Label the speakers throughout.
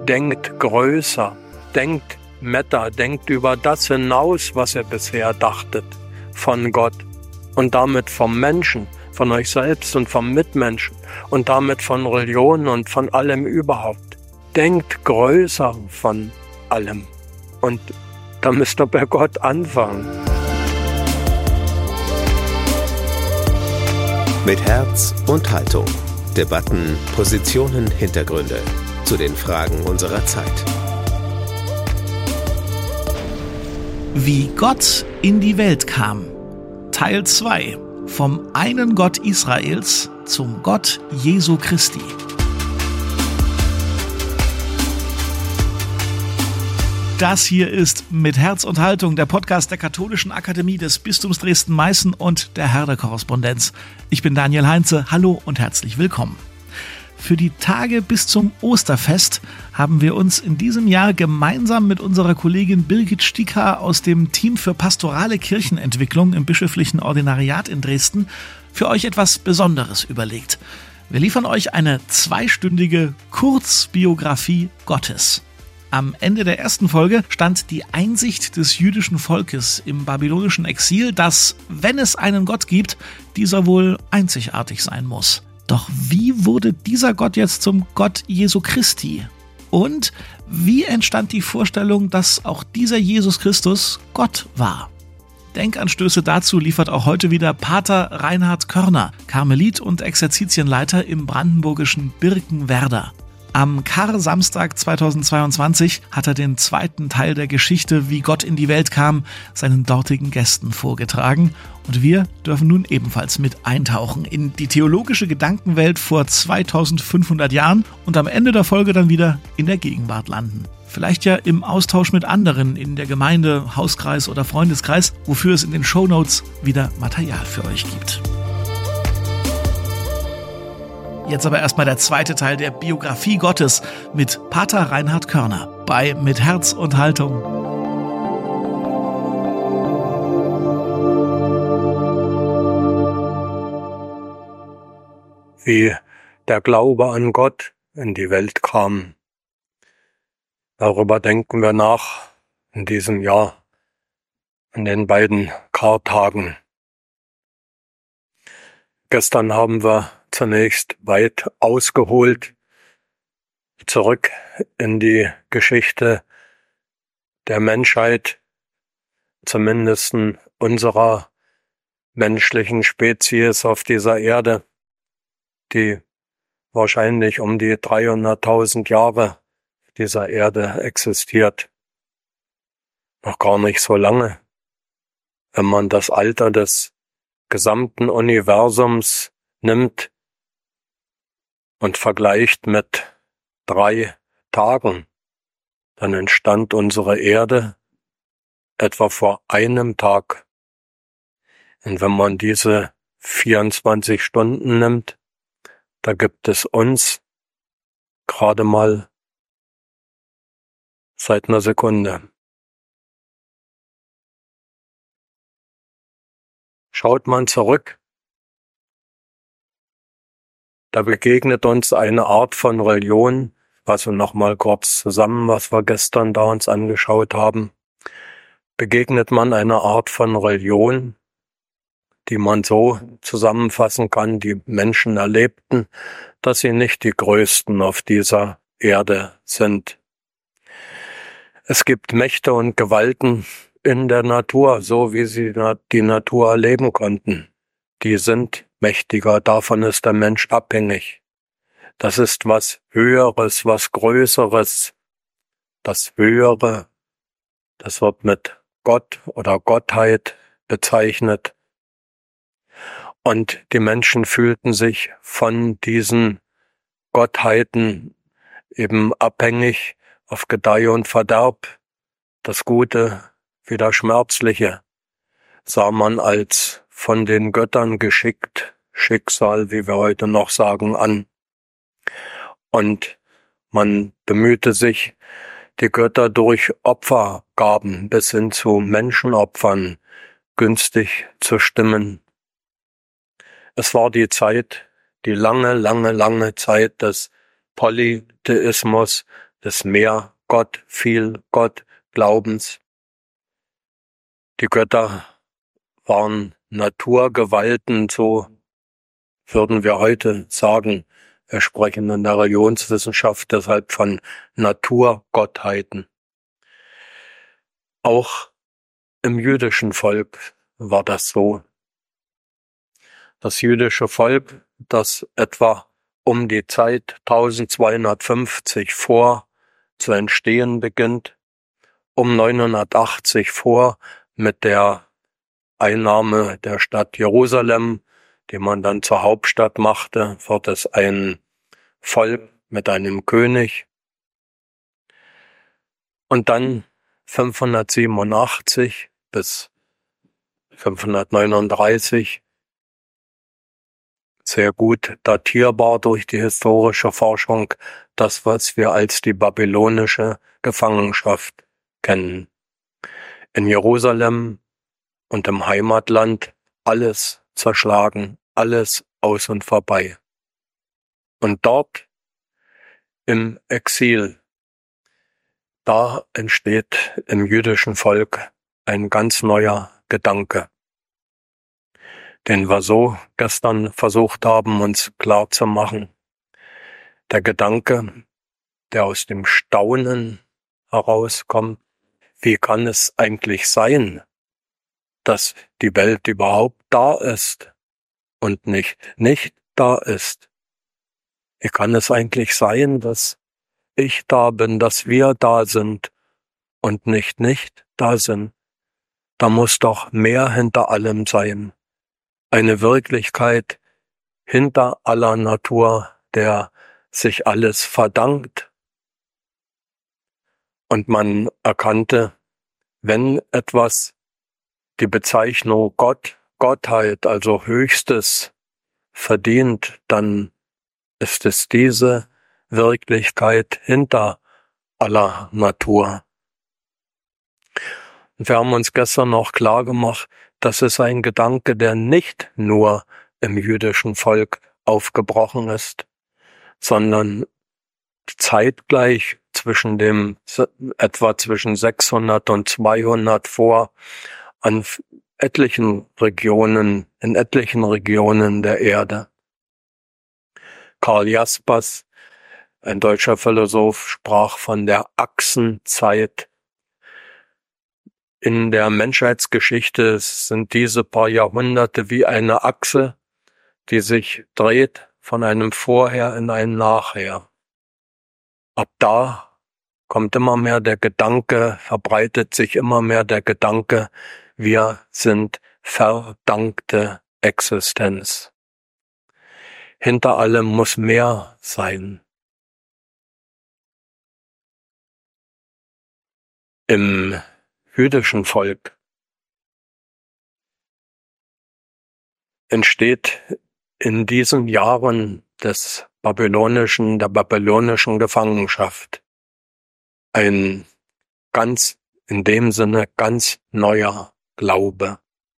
Speaker 1: denkt größer, denkt Meta, denkt über das hinaus, was ihr bisher dachtet von Gott und damit vom Menschen, von euch selbst und vom Mitmenschen und damit von Religion und von allem überhaupt. Denkt größer von allem und da müsst ihr bei Gott anfangen.
Speaker 2: Mit Herz und Haltung. Debatten, Positionen, Hintergründe zu den Fragen unserer Zeit.
Speaker 3: Wie Gott in die Welt kam. Teil 2. Vom einen Gott Israels zum Gott Jesu Christi. Das hier ist Mit Herz und Haltung, der Podcast der Katholischen Akademie des Bistums Dresden-Meißen und der Herder-Korrespondenz. Ich bin Daniel Heinze, hallo und herzlich willkommen. Für die Tage bis zum Osterfest haben wir uns in diesem Jahr gemeinsam mit unserer Kollegin Birgit Stieker aus dem Team für pastorale Kirchenentwicklung im bischöflichen Ordinariat in Dresden für euch etwas Besonderes überlegt. Wir liefern euch eine 2-stündige Kurzbiografie Gottes. Am Ende der ersten Folge stand die Einsicht des jüdischen Volkes im babylonischen Exil, dass, wenn es einen Gott gibt, dieser wohl einzigartig sein muss. Doch wie wurde dieser Gott jetzt zum Gott Jesu Christi? Und wie entstand die Vorstellung, dass auch dieser Jesus Christus Gott war? Denkanstöße dazu liefert auch heute wieder Pater Reinhard Körner, Karmelit und Exerzitienleiter im brandenburgischen Birkenwerder. Am Kar-Samstag 2022 hat er den zweiten Teil der Geschichte, wie Gott in die Welt kam, seinen dortigen Gästen vorgetragen. Und wir dürfen nun ebenfalls mit eintauchen in die theologische Gedankenwelt vor 2500 Jahren und am Ende der Folge dann wieder in der Gegenwart landen. Vielleicht ja im Austausch mit anderen in der Gemeinde, Hauskreis oder Freundeskreis, wofür es in den Shownotes wieder Material für euch gibt. Jetzt aber erstmal der zweite Teil der Biografie Gottes mit Pater Reinhard Körner bei Mit Herz und Haltung.
Speaker 1: Wie der Glaube an Gott in die Welt kam. Darüber denken wir nach in diesem Jahr, an den beiden Kartagen. Gestern haben wir zunächst weit ausgeholt, zurück in die Geschichte der Menschheit, zumindest unserer menschlichen Spezies auf dieser Erde, die wahrscheinlich um die 300.000 Jahre dieser Erde existiert. Noch gar nicht so lange, wenn man das Alter des gesamten Universums nimmt und vergleicht mit 3 Tagen, dann entstand unsere Erde etwa vor einem Tag. Und wenn man diese 24 Stunden nimmt, da gibt es uns gerade mal seit einer Sekunde. Schaut man zurück, da begegnet uns eine Art von Religion, also nochmal kurz zusammen, was wir gestern da uns angeschaut haben, begegnet man einer Art von Religion, die man so zusammenfassen kann, die Menschen erlebten, dass sie nicht die Größten auf dieser Erde sind. Es gibt Mächte und Gewalten in der Natur, so wie sie die Natur erleben konnten. Die sind mächtiger, davon ist der Mensch abhängig. Das ist was Höheres, was Größeres. Das Höhere, das wird mit Gott oder Gottheit bezeichnet. Und die Menschen fühlten sich von diesen Gottheiten eben abhängig auf Gedeih und Verderb. Das Gute wie das Schmerzliche sah man als von den Göttern geschickt, Schicksal, wie wir heute noch sagen, an. Und man bemühte sich, die Götter durch Opfergaben bis hin zu Menschenopfern günstig zu stimmen. Es war die Zeit, die lange Zeit des Polytheismus, des mehr Gott, viel Gott Glaubens. Die Götter waren Naturgewalten, so würden wir heute sagen. Wir sprechen in der Religionswissenschaft deshalb von Naturgottheiten. Auch im jüdischen Volk war das so. Das jüdische Volk, das etwa um die Zeit 1250 vor zu entstehen beginnt, um 980 vor mit der Einnahme der Stadt Jerusalem, die man dann zur Hauptstadt machte, wird es ein Volk mit einem König. Und dann 587 bis 539, sehr gut datierbar durch die historische Forschung, das, was wir als die babylonische Gefangenschaft kennen. In Jerusalem und im Heimatland alles zerschlagen, alles aus und vorbei. Und dort im Exil, da entsteht im jüdischen Volk ein ganz neuer Gedanke, den wir so gestern versucht haben, uns klar zu machen. Der Gedanke, der aus dem Staunen herauskommt, wie kann es eigentlich sein, dass die Welt überhaupt da ist und nicht da ist? Wie kann es eigentlich sein, dass ich da bin, dass wir da sind und nicht da sind? Da muss doch mehr hinter allem sein. Eine Wirklichkeit hinter aller Natur, der sich alles verdankt. Und man erkannte, wenn etwas die Bezeichnung Gott, Gottheit, also Höchstes verdient, dann ist es diese Wirklichkeit hinter aller Natur. Und wir haben uns gestern noch klar gemacht, das ist ein Gedanke, der nicht nur im jüdischen Volk aufgebrochen ist, sondern zeitgleich etwa zwischen 600 und 200 vor in etlichen Regionen der Erde. Karl Jaspers, ein deutscher Philosoph, sprach von der Achsenzeit. In der Menschheitsgeschichte sind diese paar Jahrhunderte wie eine Achse, die sich dreht von einem Vorher in ein Nachher. Ab da kommt immer mehr der Gedanke, verbreitet sich immer mehr der Gedanke, wir sind verdankte Existenz. Hinter allem muss mehr sein. Im jüdischen Volk entsteht in diesen Jahren der babylonischen Gefangenschaft ein in dem Sinne ganz neuer Glaube.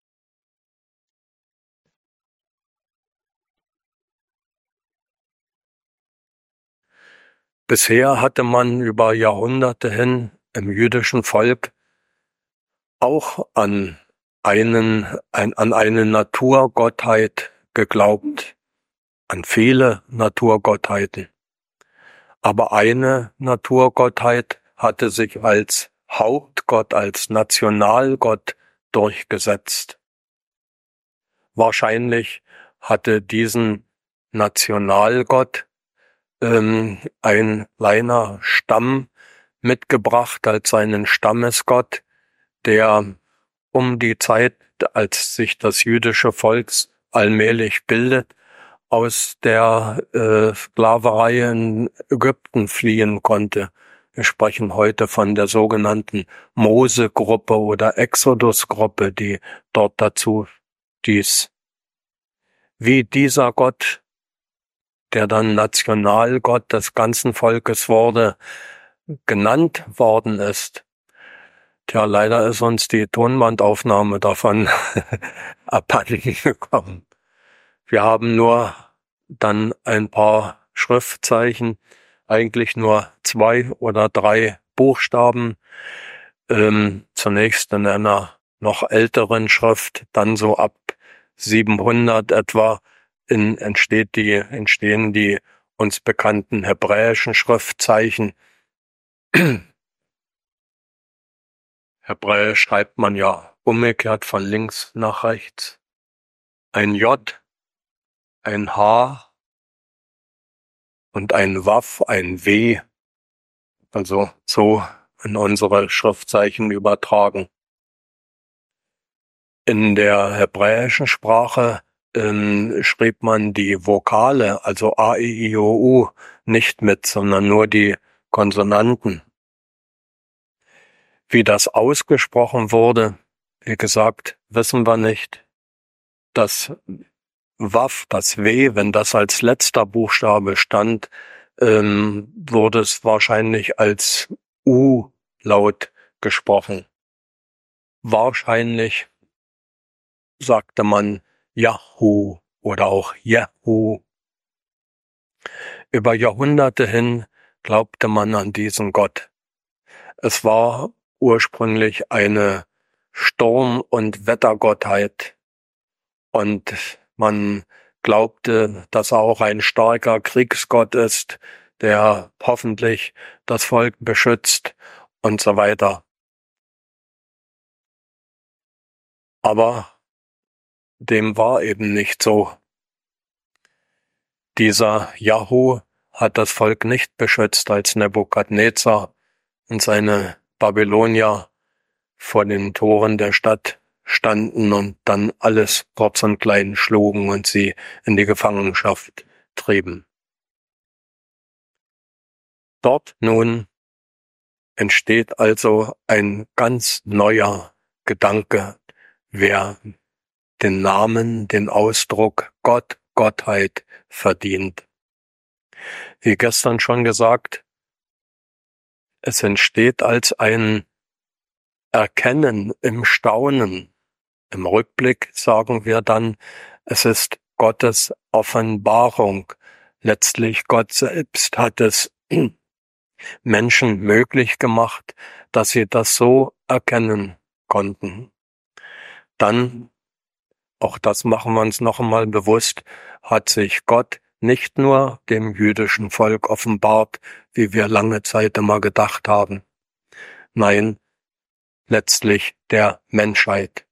Speaker 1: Bisher hatte man über Jahrhunderte hin im jüdischen Volk auch an eine Naturgottheit geglaubt, an viele Naturgottheiten. Aber eine Naturgottheit hatte sich als Hauptgott, als Nationalgott durchgesetzt. Wahrscheinlich hatte diesen Nationalgott ein kleiner Stamm mitgebracht als seinen Stammesgott, der um die Zeit, als sich das jüdische Volk allmählich bildet, aus der Sklaverei in Ägypten fliehen konnte. Wir sprechen heute von der sogenannten Mose-Gruppe oder Exodus-Gruppe, die dort dazu stieß. Wie dieser Gott, der dann Nationalgott des ganzen Volkes wurde, genannt worden ist. Tja, leider ist uns die Tonbandaufnahme davon abhanden gekommen. Wir haben nur dann ein paar Schriftzeichen eigentlich nur 2 oder 3 Buchstaben. Zunächst in einer noch älteren Schrift, dann so ab 700 etwa entstehen die uns bekannten hebräischen Schriftzeichen. Hebräisch schreibt man ja umgekehrt von links nach rechts. Ein J, ein H und ein Waf, ein W, also so in unsere Schriftzeichen übertragen. In der hebräischen Sprache schrieb man die Vokale, also A, I, I, O, U, nicht mit, sondern nur die Konsonanten. Wie das ausgesprochen wurde, wie gesagt, wissen wir nicht. Das Waf, das W, wenn das als letzter Buchstabe stand, wurde es wahrscheinlich als U-Laut gesprochen. Wahrscheinlich sagte man Yahoo oder auch Yahoo. Über Jahrhunderte hin glaubte man an diesen Gott. Es war ursprünglich eine Sturm- und Wettergottheit und man glaubte, dass er auch ein starker Kriegsgott ist, der hoffentlich das Volk beschützt und so weiter. Aber dem war eben nicht so. Dieser Jahu hat das Volk nicht beschützt, als Nebukadnezar und seine Babylonier vor den Toren der Stadt standen und dann alles kurz und klein schlugen und sie in die Gefangenschaft trieben. Dort nun entsteht also ein ganz neuer Gedanke, wer den Namen, den Ausdruck Gott, Gottheit verdient. Wie gestern schon gesagt, es entsteht als ein Erkennen im Staunen. Im Rückblick sagen wir dann, es ist Gottes Offenbarung. Letztlich Gott selbst hat es Menschen möglich gemacht, dass sie das so erkennen konnten. Dann, auch das machen wir uns noch einmal bewusst, hat sich Gott nicht nur dem jüdischen Volk offenbart, wie wir lange Zeit immer gedacht haben. Nein, letztlich der Menschheit.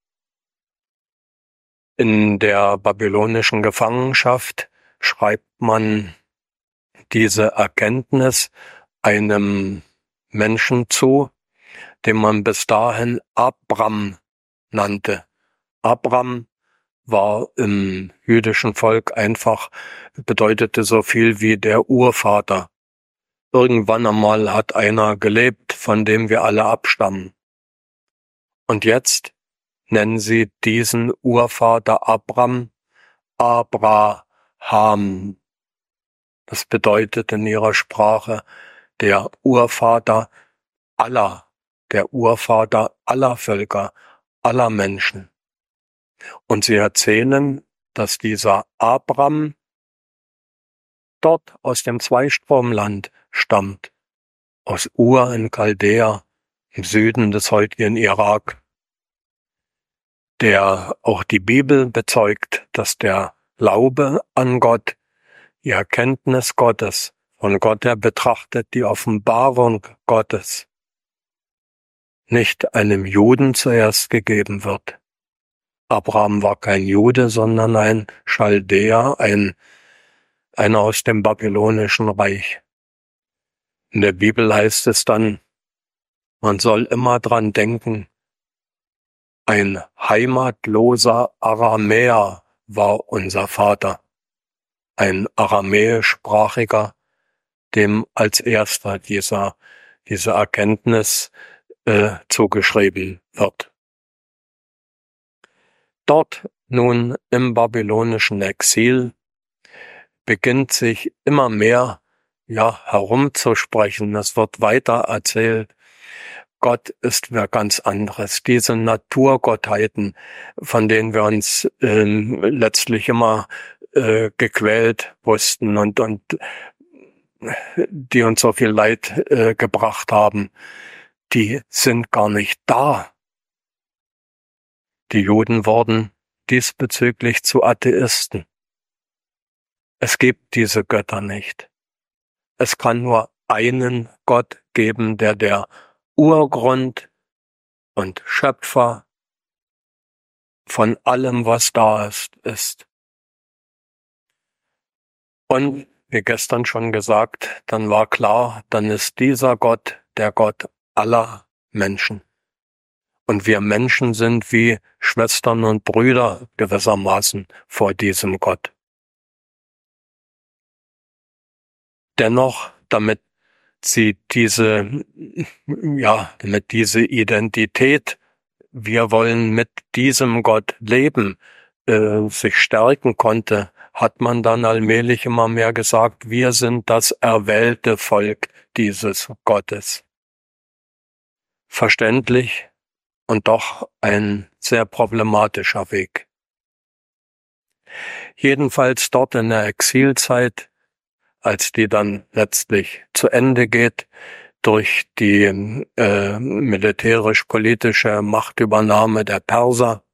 Speaker 1: In der babylonischen Gefangenschaft schreibt man diese Erkenntnis einem Menschen zu, den man bis dahin Abram nannte. Abram war im jüdischen Volk einfach, bedeutete so viel wie der Urvater. Irgendwann einmal hat einer gelebt, von dem wir alle abstammen. Und jetzt nennen sie diesen Urvater Abram Abraham. Das bedeutet in ihrer Sprache der Urvater aller, der Urvater aller Völker, aller Menschen. Und sie erzählen, dass dieser Abram dort aus dem Zweistromland stammt, aus Ur in Chaldea, im Süden des heutigen Irak, der auch die Bibel bezeugt, dass der Glaube an Gott, die Erkenntnis Gottes, von Gott her betrachtet, die Offenbarung Gottes, nicht einem Juden zuerst gegeben wird. Abraham war kein Jude, sondern ein Chaldäer, einer aus dem babylonischen Reich. In der Bibel heißt es dann, man soll immer dran denken, ein heimatloser Aramäer war unser Vater, ein aramäischsprachiger, dem als erster diese Erkenntnis zugeschrieben wird. Dort nun im babylonischen Exil beginnt sich immer mehr herumzusprechen. Es wird weiter erzählt. Gott ist wer ganz anderes. Diese Naturgottheiten, von denen wir uns letztlich immer gequält wussten und die uns so viel Leid gebracht haben, die sind gar nicht da. Die Juden wurden diesbezüglich zu Atheisten. Es gibt diese Götter nicht. Es kann nur einen Gott geben, der Urgrund und Schöpfer von allem, was da ist. Und wie gestern schon gesagt, dann war klar, dann ist dieser Gott der Gott aller Menschen. Und wir Menschen sind wie Schwestern und Brüder gewissermaßen vor diesem Gott. Dennoch, damit diese Identität, wir wollen mit diesem Gott leben, sich stärken konnte, hat man dann allmählich immer mehr gesagt, wir sind das erwählte Volk dieses Gottes. Verständlich und doch ein sehr problematischer Weg. Jedenfalls dort in der Exilzeit, als die dann letztlich zu Ende geht, durch die militärisch-politische Machtübernahme der Perser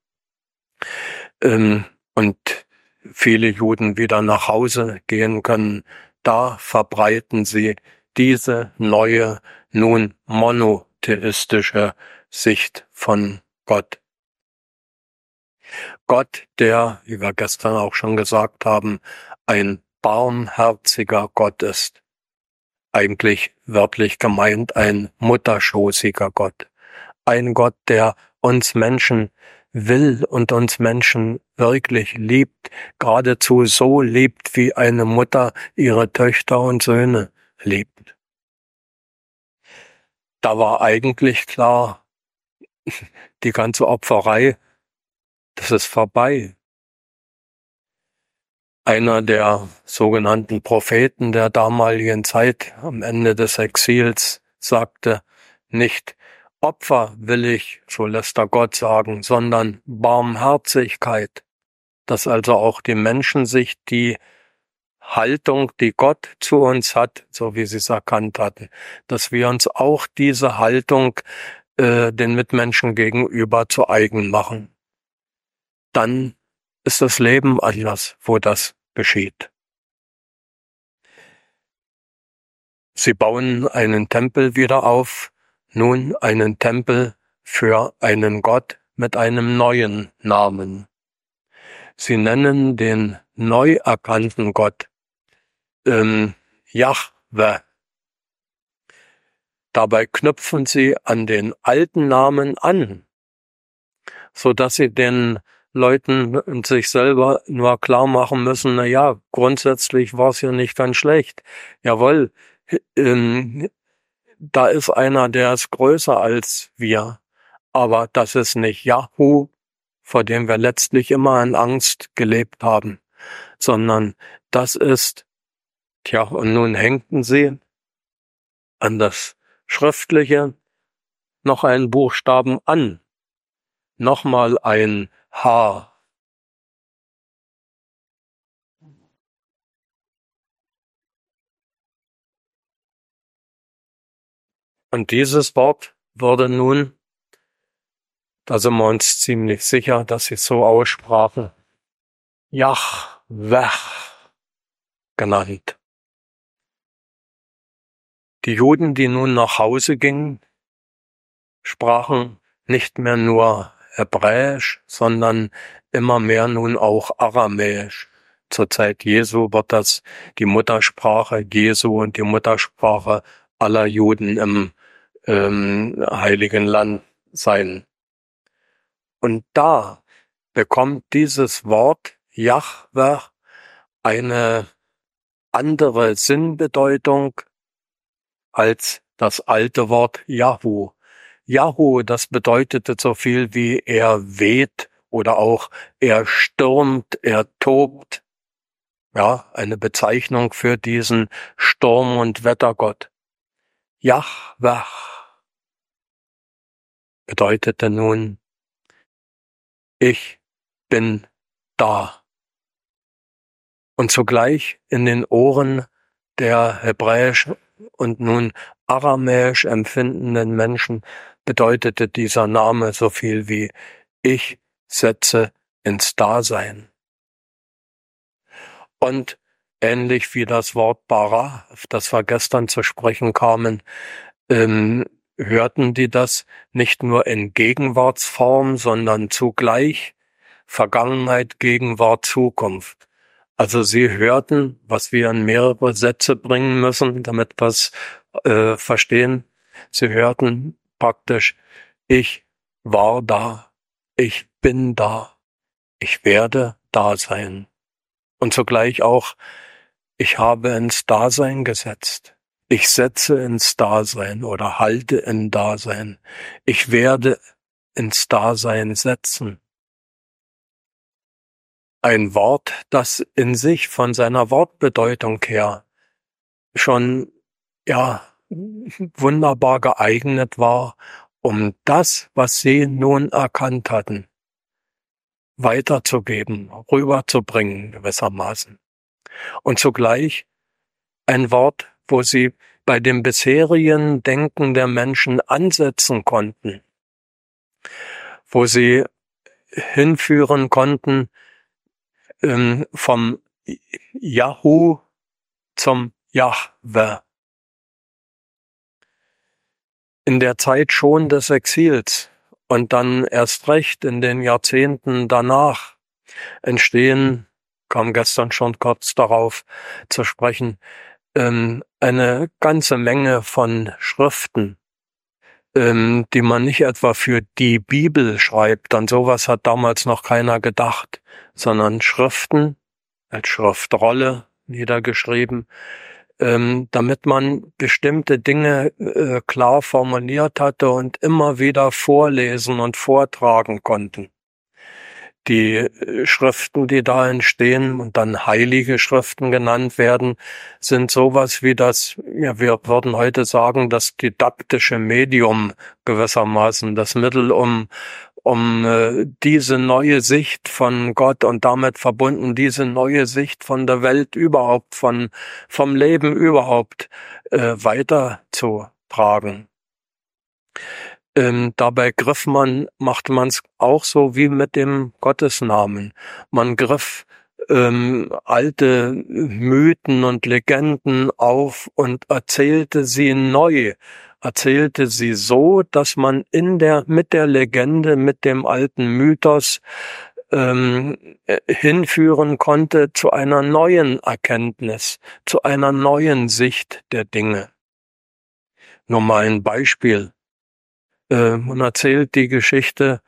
Speaker 1: und viele Juden wieder nach Hause gehen können, da verbreiten sie diese neue, nun monotheistische Sicht von Gott. Gott, der, wie wir gestern auch schon gesagt haben, ein barmherziger Gott ist. Eigentlich wörtlich gemeint ein mutterschoßiger Gott. Ein Gott, der uns Menschen will und uns Menschen wirklich liebt, geradezu so liebt, wie eine Mutter ihre Töchter und Söhne liebt. Da war eigentlich klar, die ganze Opferei, das ist vorbei. Einer der sogenannten Propheten der damaligen Zeit am Ende des Exils sagte, nicht Opfer will ich, so lässt der Gott sagen, sondern Barmherzigkeit. Dass also auch die Menschen sich die Haltung, die Gott zu uns hat, so wie sie es erkannt hatten, dass wir uns auch diese Haltung den Mitmenschen gegenüber zu eigen machen. Dann ist das Leben anders, wo das geschieht. Sie bauen einen Tempel wieder auf, nun einen Tempel für einen Gott mit einem neuen Namen. Sie nennen den neu erkannten Gott Jahwe. Dabei knüpfen sie an den alten Namen an, so dass sie den Leuten und sich selber nur klar machen müssen, na ja, grundsätzlich war es ja nicht ganz schlecht. Jawohl, da ist einer, der ist größer als wir, aber das ist nicht Jahu, vor dem wir letztlich immer in Angst gelebt haben, sondern das ist, und nun hängten sie an das Schriftliche noch einen Buchstaben an, nochmal ein H. Und dieses Wort wurde nun, da sind wir uns ziemlich sicher, dass sie es so aussprachen, Jahwe genannt. Die Juden, die nun nach Hause gingen, sprachen nicht mehr nur Hebräisch, sondern immer mehr nun auch Aramäisch. Zur Zeit Jesu wird das die Muttersprache Jesu und die Muttersprache aller Juden im Heiligen Land sein. Und da bekommt dieses Wort Jahwe eine andere Sinnbedeutung als das alte Wort Jahu. Jahu, das bedeutete so viel wie er weht oder auch er stürmt, er tobt. Ja, eine Bezeichnung für diesen Sturm- und Wettergott. Jahwe bedeutete nun, ich bin da. Und zugleich in den Ohren der Hebräisch und nun Aramäisch empfindenden Menschen bedeutete dieser Name so viel wie ich setze ins Dasein. Und ähnlich wie das Wort bara, auf das wir gestern zu sprechen kamen, hörten die das nicht nur in Gegenwartsform, sondern zugleich Vergangenheit, Gegenwart, Zukunft. Also sie hörten, was wir in mehrere Sätze bringen müssen, damit wir es verstehen. Sie hörten praktisch, ich war da, ich bin da, ich werde da sein. Und zugleich auch, ich habe ins Dasein gesetzt. Ich setze ins Dasein oder halte im Dasein. Ich werde ins Dasein setzen. Ein Wort, das in sich von seiner Wortbedeutung her schon, wunderbar geeignet war, um das, was sie nun erkannt hatten, weiterzugeben, rüberzubringen gewissermaßen. Und zugleich ein Wort, wo sie bei dem bisherigen Denken der Menschen ansetzen konnten, wo sie hinführen konnten vom Yahu zum Jahwe. In der Zeit schon des Exils und dann erst recht in den Jahrzehnten danach entstehen, kam gestern schon kurz darauf zu sprechen, eine ganze Menge von Schriften, die man nicht etwa für die Bibel schreibt, an sowas hat damals noch keiner gedacht, sondern Schriften als Schriftrolle niedergeschrieben, damit man bestimmte Dinge klar formuliert hatte und immer wieder vorlesen und vortragen konnten. Die Schriften, die da entstehen und dann heilige Schriften genannt werden, sind sowas wie das, wir würden heute sagen, das didaktische Medium gewissermaßen, das Mittel, um diese neue Sicht von Gott und damit verbunden diese neue Sicht von der Welt überhaupt, vom Leben überhaupt weiterzutragen. Dabei machte man es auch so wie mit dem Gottesnamen. Man griff alte Mythen und Legenden auf und erzählte sie neu, erzählte sie so, dass man mit der Legende, mit dem alten Mythos hinführen konnte zu einer neuen Erkenntnis, zu einer neuen Sicht der Dinge. Nur mal ein Beispiel. Man erzählt die Geschichte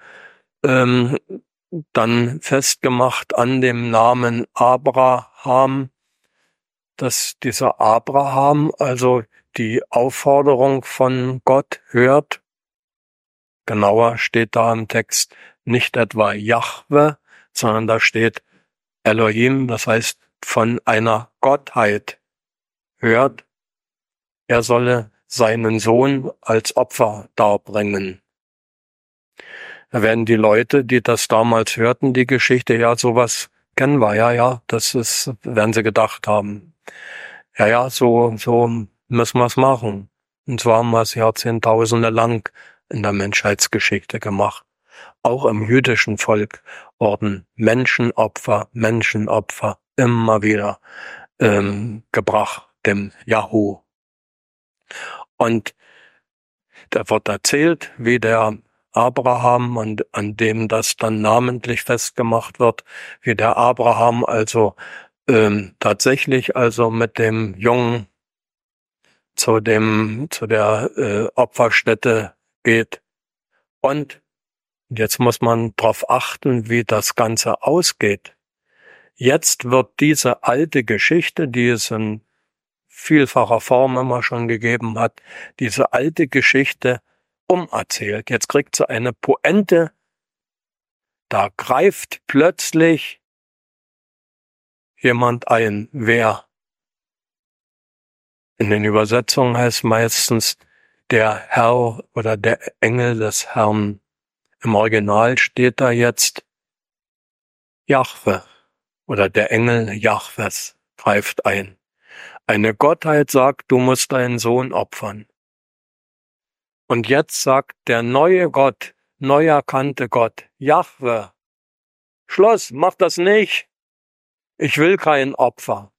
Speaker 1: dann festgemacht an dem Namen Abraham, dass dieser Abraham also die Aufforderung von Gott hört. Genauer steht da im Text nicht etwa Jahwe, sondern da steht Elohim, das heißt von einer Gottheit hört, er solle seinen Sohn als Opfer darbringen. Da werden die Leute, die das damals hörten, die Geschichte, ja, sowas kennen wir, werden sie gedacht haben. So müssen wir es machen. Und zwar haben wir es Jahrzehntausende lang in der Menschheitsgeschichte gemacht. Auch im jüdischen Volk wurden Menschenopfer immer wieder gebracht, dem Yahu. Und da wird erzählt, wie der Abraham, und an dem das dann namentlich festgemacht wird, wie der Abraham also tatsächlich also mit dem Jungen zu der Opferstätte geht. Und jetzt muss man darauf achten, wie das Ganze ausgeht. Jetzt wird diese alte Geschichte, die es in vielfacher Form immer schon gegeben hat, diese alte Geschichte umerzählt. Jetzt kriegt sie eine Pointe, da greift plötzlich jemand ein. Wer? In den Übersetzungen heißt meistens der Herr oder der Engel des Herrn. Im Original steht da jetzt Jahwe oder der Engel Jahwes greift ein. Eine Gottheit sagt, du musst deinen Sohn opfern. Und jetzt sagt der neue Gott, neu erkannte Gott, Jahwe, Schluss, mach das nicht. Ich will kein Opfer.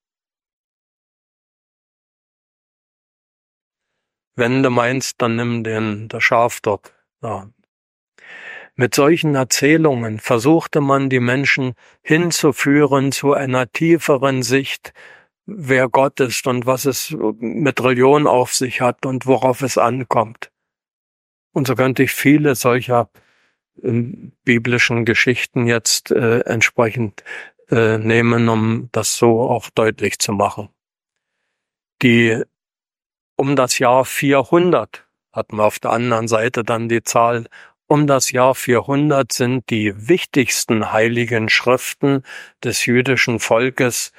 Speaker 1: Wenn du meinst, dann nimm das Schaf dort. Ja. Mit solchen Erzählungen versuchte man, die Menschen hinzuführen zu einer tieferen Sicht, wer Gott ist und was es mit Religion auf sich hat und worauf es ankommt. Und so könnte ich viele solcher biblischen Geschichten jetzt entsprechend nehmen, um das so auch deutlich zu machen. Um das Jahr 400 hatten wir auf der anderen Seite dann die Zahl. Um das Jahr 400 sind die wichtigsten heiligen Schriften des jüdischen Volkes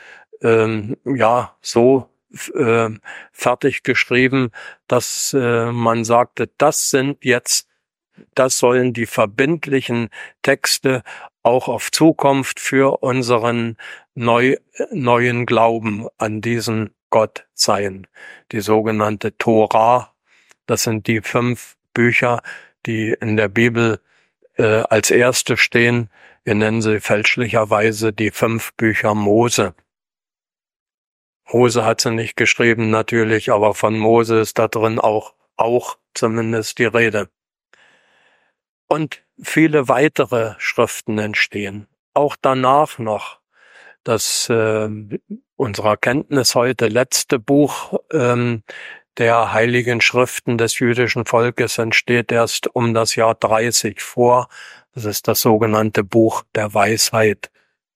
Speaker 1: so fertig geschrieben, dass man sagte, das sollen die verbindlichen Texte auch auf Zukunft für unseren neuen Glauben an diesen Gott sein. Die sogenannte Tora, das sind die 5 Bücher, die in der Bibel als erste stehen. Wir nennen sie fälschlicherweise die 5 Bücher Mose. Mose hat sie nicht geschrieben natürlich, aber von Mose ist da drin auch zumindest die Rede. Und viele weitere Schriften entstehen. Auch danach noch. Das unserer Kenntnis heute letzte Buch der heiligen Schriften des jüdischen Volkes entsteht erst um das Jahr 30 vor. Das ist das sogenannte Buch der Weisheit.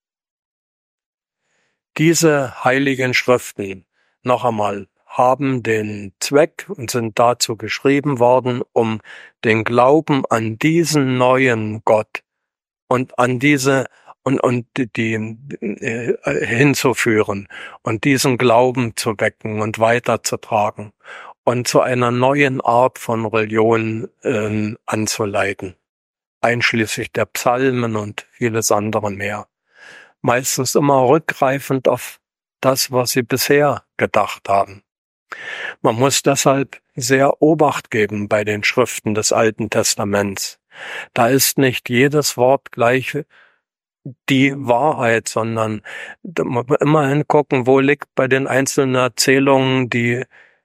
Speaker 1: Diese heiligen Schriften, noch einmal, haben den Zweck und sind dazu geschrieben worden, um den Glauben an diesen neuen Gott und an diese die hinzuführen und diesen Glauben zu wecken und weiterzutragen und zu einer neuen Art von Religion anzuleiten, einschließlich der Psalmen und vieles andere mehr. Meistens immer rückgreifend auf das, was sie bisher gedacht haben. Man muss deshalb sehr Obacht geben bei den Schriften des Alten Testaments. Da ist nicht jedes Wort gleich die Wahrheit, sondern da muss man immer hingucken, wo liegt bei den einzelnen Erzählungen die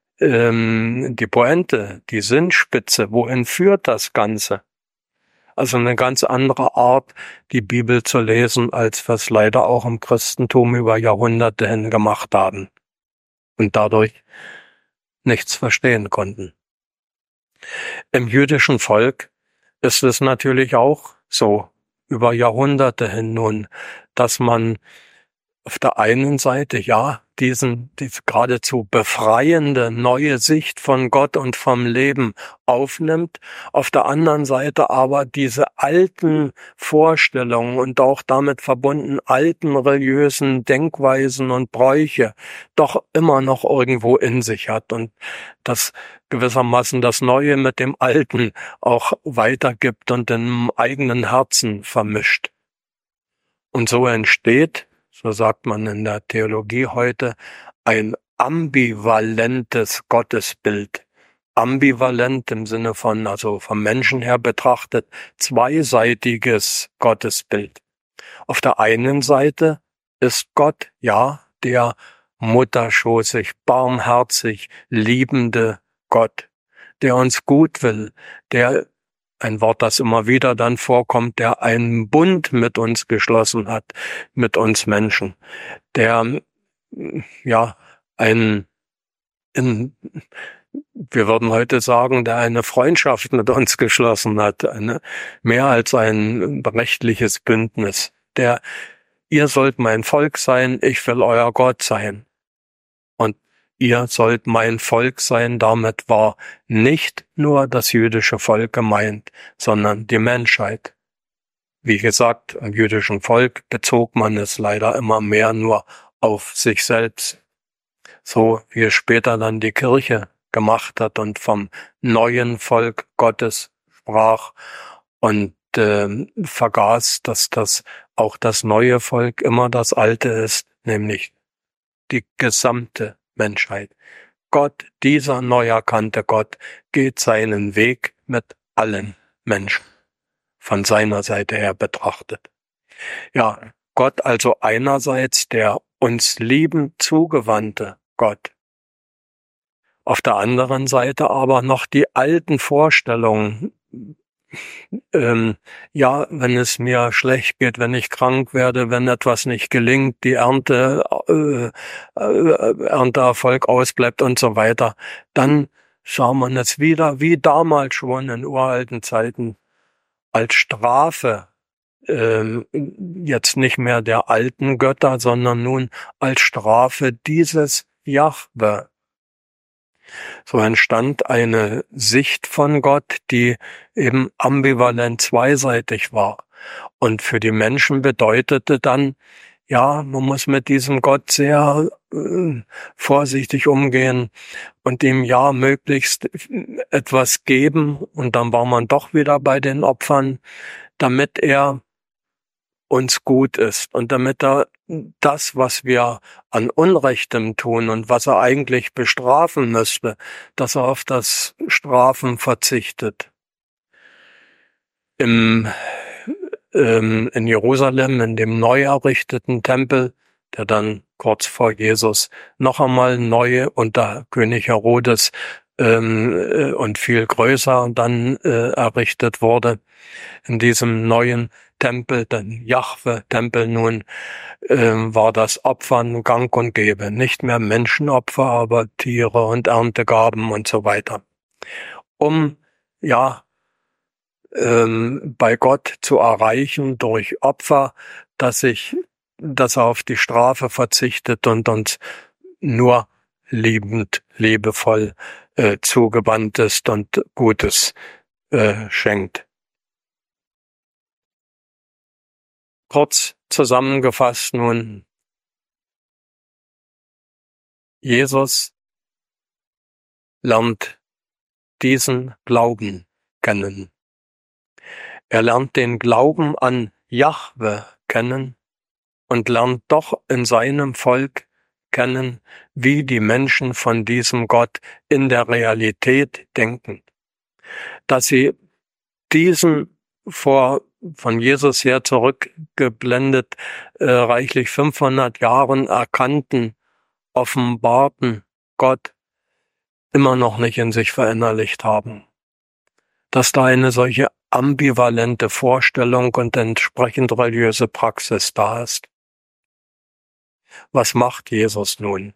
Speaker 1: Pointe, die Sinnspitze, wohin führt das Ganze? Also eine ganz andere Art, die Bibel zu lesen, als wir es leider auch im Christentum über Jahrhunderte hin gemacht haben und dadurch nichts verstehen konnten. Im jüdischen Volk ist es natürlich auch so, über Jahrhunderte hin nun, dass man auf der einen Seite die geradezu befreiende neue Sicht von Gott und vom Leben aufnimmt, auf der anderen Seite aber diese alten Vorstellungen und auch damit verbunden alten religiösen Denkweisen und Bräuche doch immer noch irgendwo in sich hat und das gewissermaßen das Neue mit dem Alten auch weitergibt und im eigenen Herzen vermischt. Und so entsteht, so sagt man in der Theologie heute, ein ambivalentes Gottesbild. Ambivalent im Sinne von, also vom Menschen her betrachtet, zweiseitiges Gottesbild. Auf der einen Seite ist Gott, der mutterschoßig, barmherzig, liebende Gott, der uns gut will, der, ein Wort, das immer wieder dann vorkommt, der einen Bund mit uns geschlossen hat, mit uns Menschen, der, wir würden heute sagen, der eine Freundschaft mit uns geschlossen hat, mehr als ein rechtliches Bündnis, ihr sollt mein Volk sein, ich will euer Gott sein. Und ihr sollt mein Volk sein, damit war nicht nur das jüdische Volk gemeint, sondern die Menschheit. Wie gesagt, im jüdischen Volk bezog man es leider immer mehr nur auf sich selbst. So wie es später dann die Kirche gemacht hat und vom neuen Volk Gottes sprach und vergaß, dass auch das neue Volk immer das alte ist, nämlich die gesamte Menschheit. Gott, dieser neu erkannte Gott, geht seinen Weg mit allen Menschen, von seiner Seite her betrachtet. Ja, Gott also einerseits der uns liebend zugewandte Gott. Auf der anderen Seite aber noch die alten Vorstellungen, wenn es mir schlecht geht, wenn ich krank werde, wenn etwas nicht gelingt, die Ernteerfolg ausbleibt und so weiter, dann schaut man es wieder, wie damals schon in uralten Zeiten, als Strafe, jetzt nicht mehr der alten Götter, sondern nun als Strafe dieses Jahwe. So entstand eine Sicht von Gott, die eben ambivalent zweiseitig war. Und für die Menschen bedeutete dann, ja, man muss mit diesem Gott sehr vorsichtig umgehen und ihm ja möglichst etwas geben. Und dann war man doch wieder bei den Opfern, damit er uns gut ist und damit er das, was wir an Unrechtem tun und was er eigentlich bestrafen müsste, dass er auf das Strafen verzichtet. In Jerusalem, in dem neu errichteten Tempel, der dann kurz vor Jesus noch einmal neu unter König Herodes und viel größer dann errichtet wurde, in diesem neuen Tempel, den Jahwe-Tempel nun, war das Opfern gang und gäbe. Nicht mehr Menschenopfer, aber Tiere und Erntegaben und so weiter. Um, bei Gott zu erreichen durch Opfer, dass er auf die Strafe verzichtet und uns nur liebend, liebevoll zugewandt ist und Gutes schenkt. Kurz zusammengefasst nun, Jesus lernt diesen Glauben kennen. Er lernt den Glauben an Jahwe kennen und lernt doch in seinem Volk kennen, wie die Menschen von diesem Gott in der Realität denken. Dass sie diesen von Jesus her zurückgeblendet, reichlich 500 Jahren erkannten, offenbarten Gott immer noch nicht in sich verinnerlicht haben. Dass da eine solche ambivalente Vorstellung und entsprechend religiöse Praxis da ist. Was macht Jesus nun?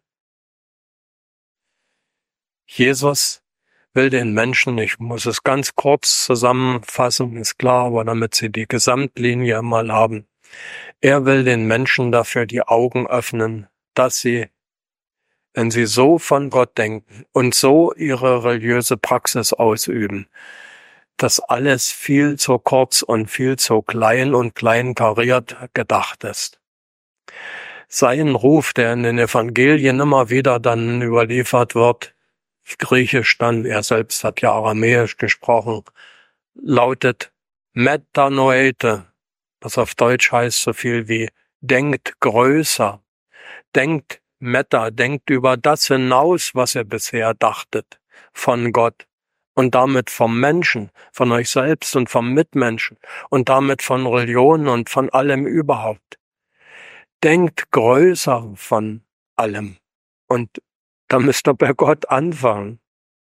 Speaker 1: Jesus will den Menschen, ich muss es ganz kurz zusammenfassen, ist klar, aber damit Sie die Gesamtlinie mal haben. Er will den Menschen dafür die Augen öffnen, dass sie, wenn sie so von Gott denken und so ihre religiöse Praxis ausüben, dass alles viel zu kurz und viel zu klein und kleinkariert gedacht ist. Sein Ruf, der in den Evangelien immer wieder dann überliefert wird, Griechisch dann, er selbst hat ja Aramäisch gesprochen, lautet Metanoete, was auf Deutsch heißt so viel wie denkt größer, denkt denkt über das hinaus, was ihr bisher dachtet, von Gott und damit vom Menschen, von euch selbst und vom Mitmenschen und damit von Religion und von allem überhaupt. Denkt größer von allem und da müsst ihr bei Gott anfangen.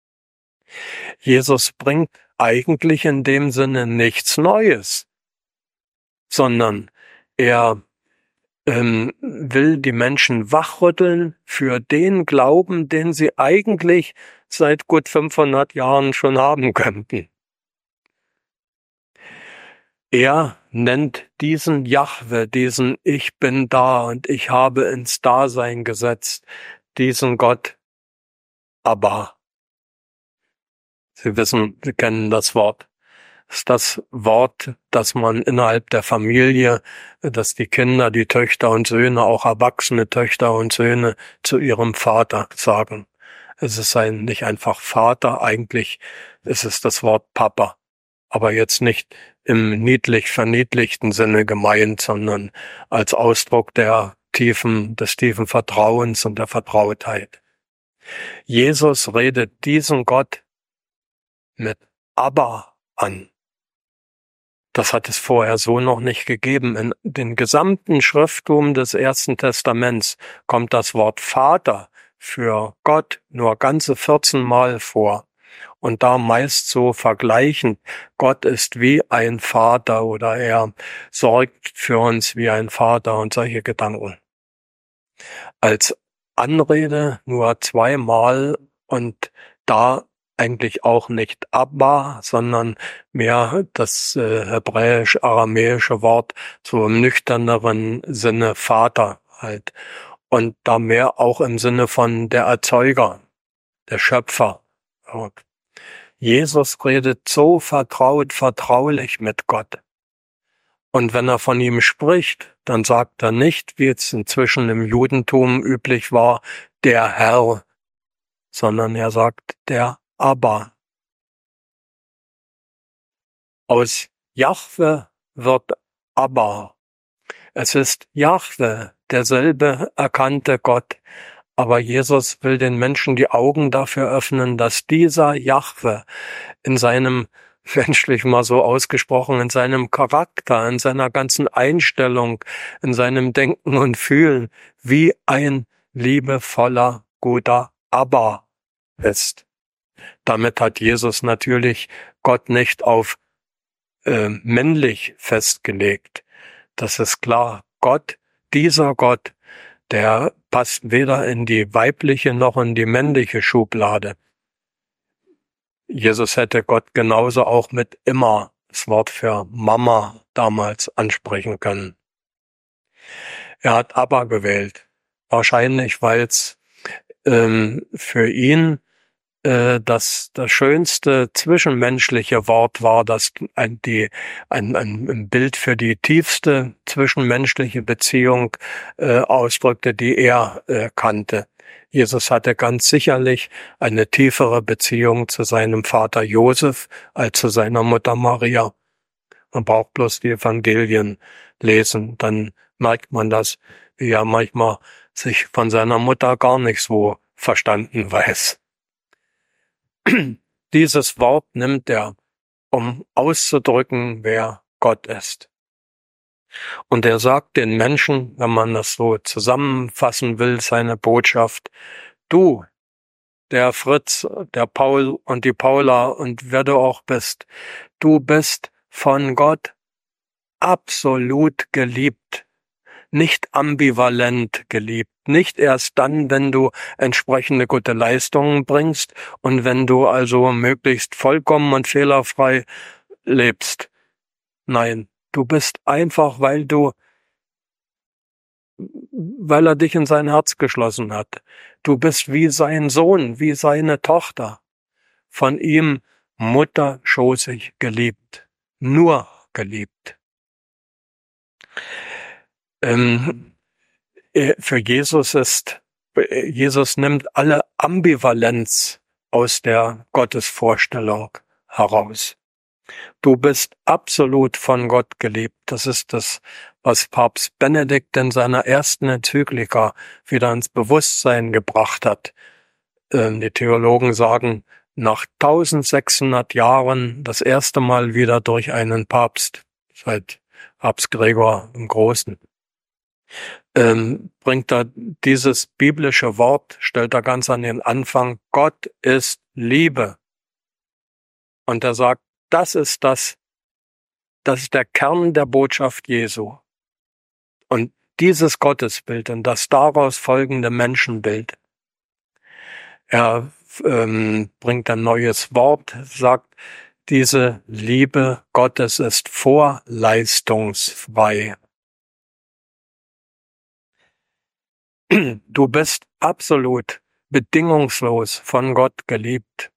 Speaker 1: Jesus bringt eigentlich in dem Sinne nichts Neues, sondern er will die Menschen wachrütteln für den Glauben, den sie eigentlich seit gut 500 Jahren schon haben könnten. Er nennt diesen Jahwe, diesen Ich bin da und ich habe ins Dasein gesetzt, diesen Gott, aber Sie wissen, Sie kennen das Wort. Das ist das Wort, das man innerhalb der Familie, dass die Kinder, die Töchter und Söhne, auch erwachsene Töchter und Söhne zu ihrem Vater sagen. Es ist nicht einfach Vater, eigentlich ist es das Wort Papa, aber jetzt nicht im niedlich verniedlichten Sinne gemeint, sondern als Ausdruck des tiefen Vertrauens und der Vertrautheit. Jesus redet diesen Gott mit Abba an. Das hat es vorher so noch nicht gegeben. In den gesamten Schrifttum des Ersten Testaments kommt das Wort Vater für Gott nur ganze 14 Mal vor. Und da meist so vergleichend, Gott ist wie ein Vater oder er sorgt für uns wie ein Vater und solche Gedanken. Als Anrede nur 2 Mal und da eigentlich auch nicht Abba, sondern mehr das hebräisch-aramäische Wort so im nüchterneren Sinne Vater halt. Und da mehr auch im Sinne von der Erzeuger, der Schöpfer. Jesus redet so vertraulich mit Gott. Und wenn er von ihm spricht, dann sagt er nicht, wie es inzwischen im Judentum üblich war, der Herr, sondern er sagt der Abba. Aus Jahwe wird Abba. Es ist Jahwe, derselbe erkannte Gott. Aber Jesus will den Menschen die Augen dafür öffnen, dass dieser Jahwe in seinem, menschlich mal so ausgesprochen, in seinem Charakter, in seiner ganzen Einstellung, in seinem Denken und Fühlen wie ein liebevoller, guter Abba ist. Damit hat Jesus natürlich Gott nicht auf männlich festgelegt. Das ist klar. Gott, dieser Gott, der passt weder in die weibliche noch in die männliche Schublade. Jesus hätte Gott genauso auch mit immer, das Wort für Mama, damals ansprechen können. Er hat Abba gewählt. Wahrscheinlich, weil es für ihn das schönste zwischenmenschliche Wort war, das ein Bild für die tiefste zwischenmenschliche Beziehung ausdrückte, die er kannte. Jesus hatte ganz sicherlich eine tiefere Beziehung zu seinem Vater Josef als zu seiner Mutter Maria. Man braucht bloß die Evangelien lesen, dann merkt man das, wie er manchmal sich von seiner Mutter gar nicht so verstanden weiß. Dieses Wort nimmt er, um auszudrücken, wer Gott ist. Und er sagt den Menschen, wenn man das so zusammenfassen will, seine Botschaft: Du, der Fritz, der Paul und die Paula und wer du auch bist, du bist von Gott absolut geliebt. Nicht ambivalent geliebt, nicht erst dann, wenn du entsprechende gute Leistungen bringst und wenn du also möglichst vollkommen und fehlerfrei lebst. Nein, du bist einfach, weil er dich in sein Herz geschlossen hat. Du bist wie sein Sohn, wie seine Tochter. Von ihm mutterschoßig geliebt, nur geliebt. Für Jesus nimmt alle Ambivalenz aus der Gottesvorstellung heraus. Du bist absolut von Gott geliebt. Das ist das, was Papst Benedikt in seiner ersten Enzyklika wieder ins Bewusstsein gebracht hat. Die Theologen sagen, nach 1600 Jahren das erste Mal wieder durch einen Papst, seit Papst Gregor im Großen, bringt er dieses biblische Wort, stellt er ganz an den Anfang: Gott ist Liebe. Und er sagt, das ist der Kern der Botschaft Jesu. Und dieses Gottesbild und das daraus folgende Menschenbild. Er bringt ein neues Wort, sagt, diese Liebe Gottes ist vorleistungsfrei. Du bist absolut, bedingungslos von Gott geliebt.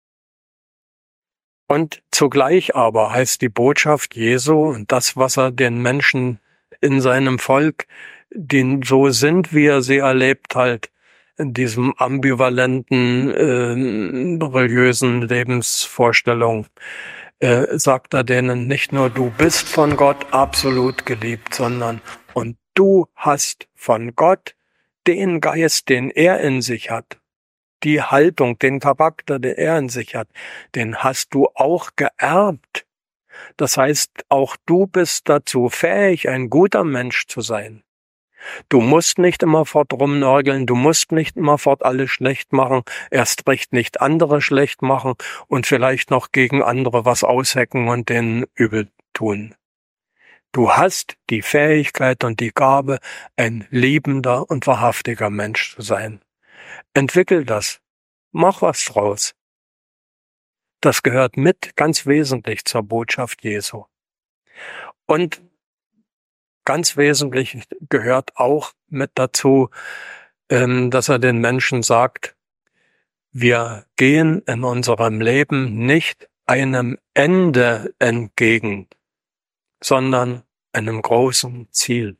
Speaker 1: Und zugleich aber heißt die Botschaft Jesu und das, was er den Menschen in seinem Volk, die so sind, wie er sie erlebt halt, in diesem ambivalenten, religiösen Lebensvorstellung, sagt er denen nicht nur, du bist von Gott absolut geliebt, sondern und du hast von Gott den Geist, den er in sich hat. die Haltung, den Charakter, den er in sich hat, den hast du auch geerbt. Das heißt, auch du bist dazu fähig, ein guter Mensch zu sein. Du musst nicht immerfort rumnörgeln, du musst nicht immerfort alles schlecht machen, erst recht nicht andere schlecht machen und vielleicht noch gegen andere was aushecken und denen übel tun. Du hast die Fähigkeit und die Gabe, ein liebender und wahrhaftiger Mensch zu sein. Entwickel das. Mach was draus. Das gehört mit ganz wesentlich zur Botschaft Jesu. Und ganz wesentlich gehört auch mit dazu, dass er den Menschen sagt, wir gehen in unserem Leben nicht einem Ende entgegen, sondern einem großen Ziel.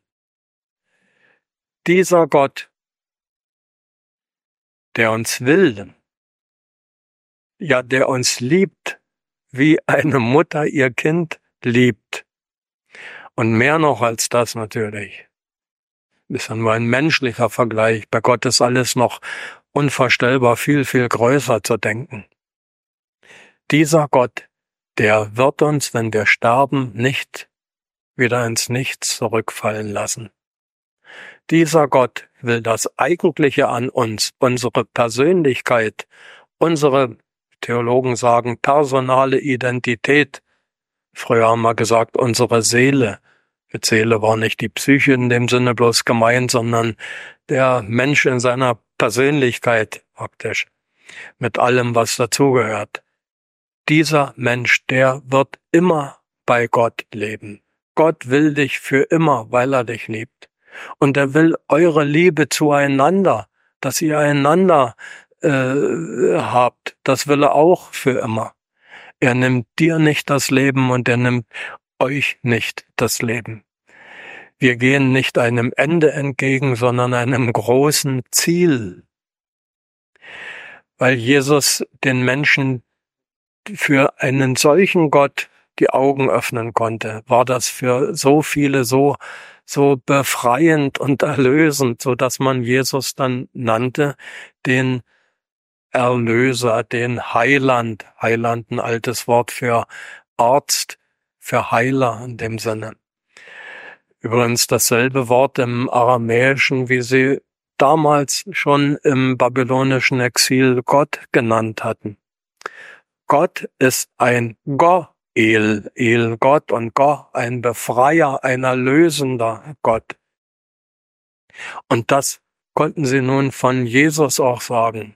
Speaker 1: Dieser Gott, der uns will, ja, der uns liebt, wie eine Mutter ihr Kind liebt. Und mehr noch als das natürlich. Das ist ja nur ein menschlicher Vergleich. Bei Gott ist alles noch unvorstellbar viel, viel größer zu denken. Dieser Gott, der wird uns, wenn wir sterben, nicht wieder ins Nichts zurückfallen lassen. Dieser Gott will das Eigentliche an uns, unsere Persönlichkeit, unsere, Theologen sagen, personale Identität. Früher haben wir gesagt, unsere Seele. Mit Seele war nicht die Psyche in dem Sinne bloß gemeint, sondern der Mensch in seiner Persönlichkeit praktisch, mit allem, was dazugehört. Dieser Mensch, der wird immer bei Gott leben. Gott will dich für immer, weil er dich liebt. Und er will eure Liebe zueinander, dass ihr einander habt, das will er auch für immer. Er nimmt dir nicht das Leben und er nimmt euch nicht das Leben. Wir gehen nicht einem Ende entgegen, sondern einem großen Ziel. Weil Jesus den Menschen für einen solchen Gott die Augen öffnen konnte, war das für so viele so befreiend und erlösend, so dass man Jesus dann nannte, den Erlöser, den Heiland. Heiland, ein altes Wort für Arzt, für Heiler in dem Sinne. Übrigens dasselbe Wort im Aramäischen, wie sie damals schon im babylonischen Exil Gott genannt hatten. Gott ist ein Goel, El Gott und Go, ein Befreier, ein erlösender Gott. Und das konnten sie nun von Jesus auch sagen.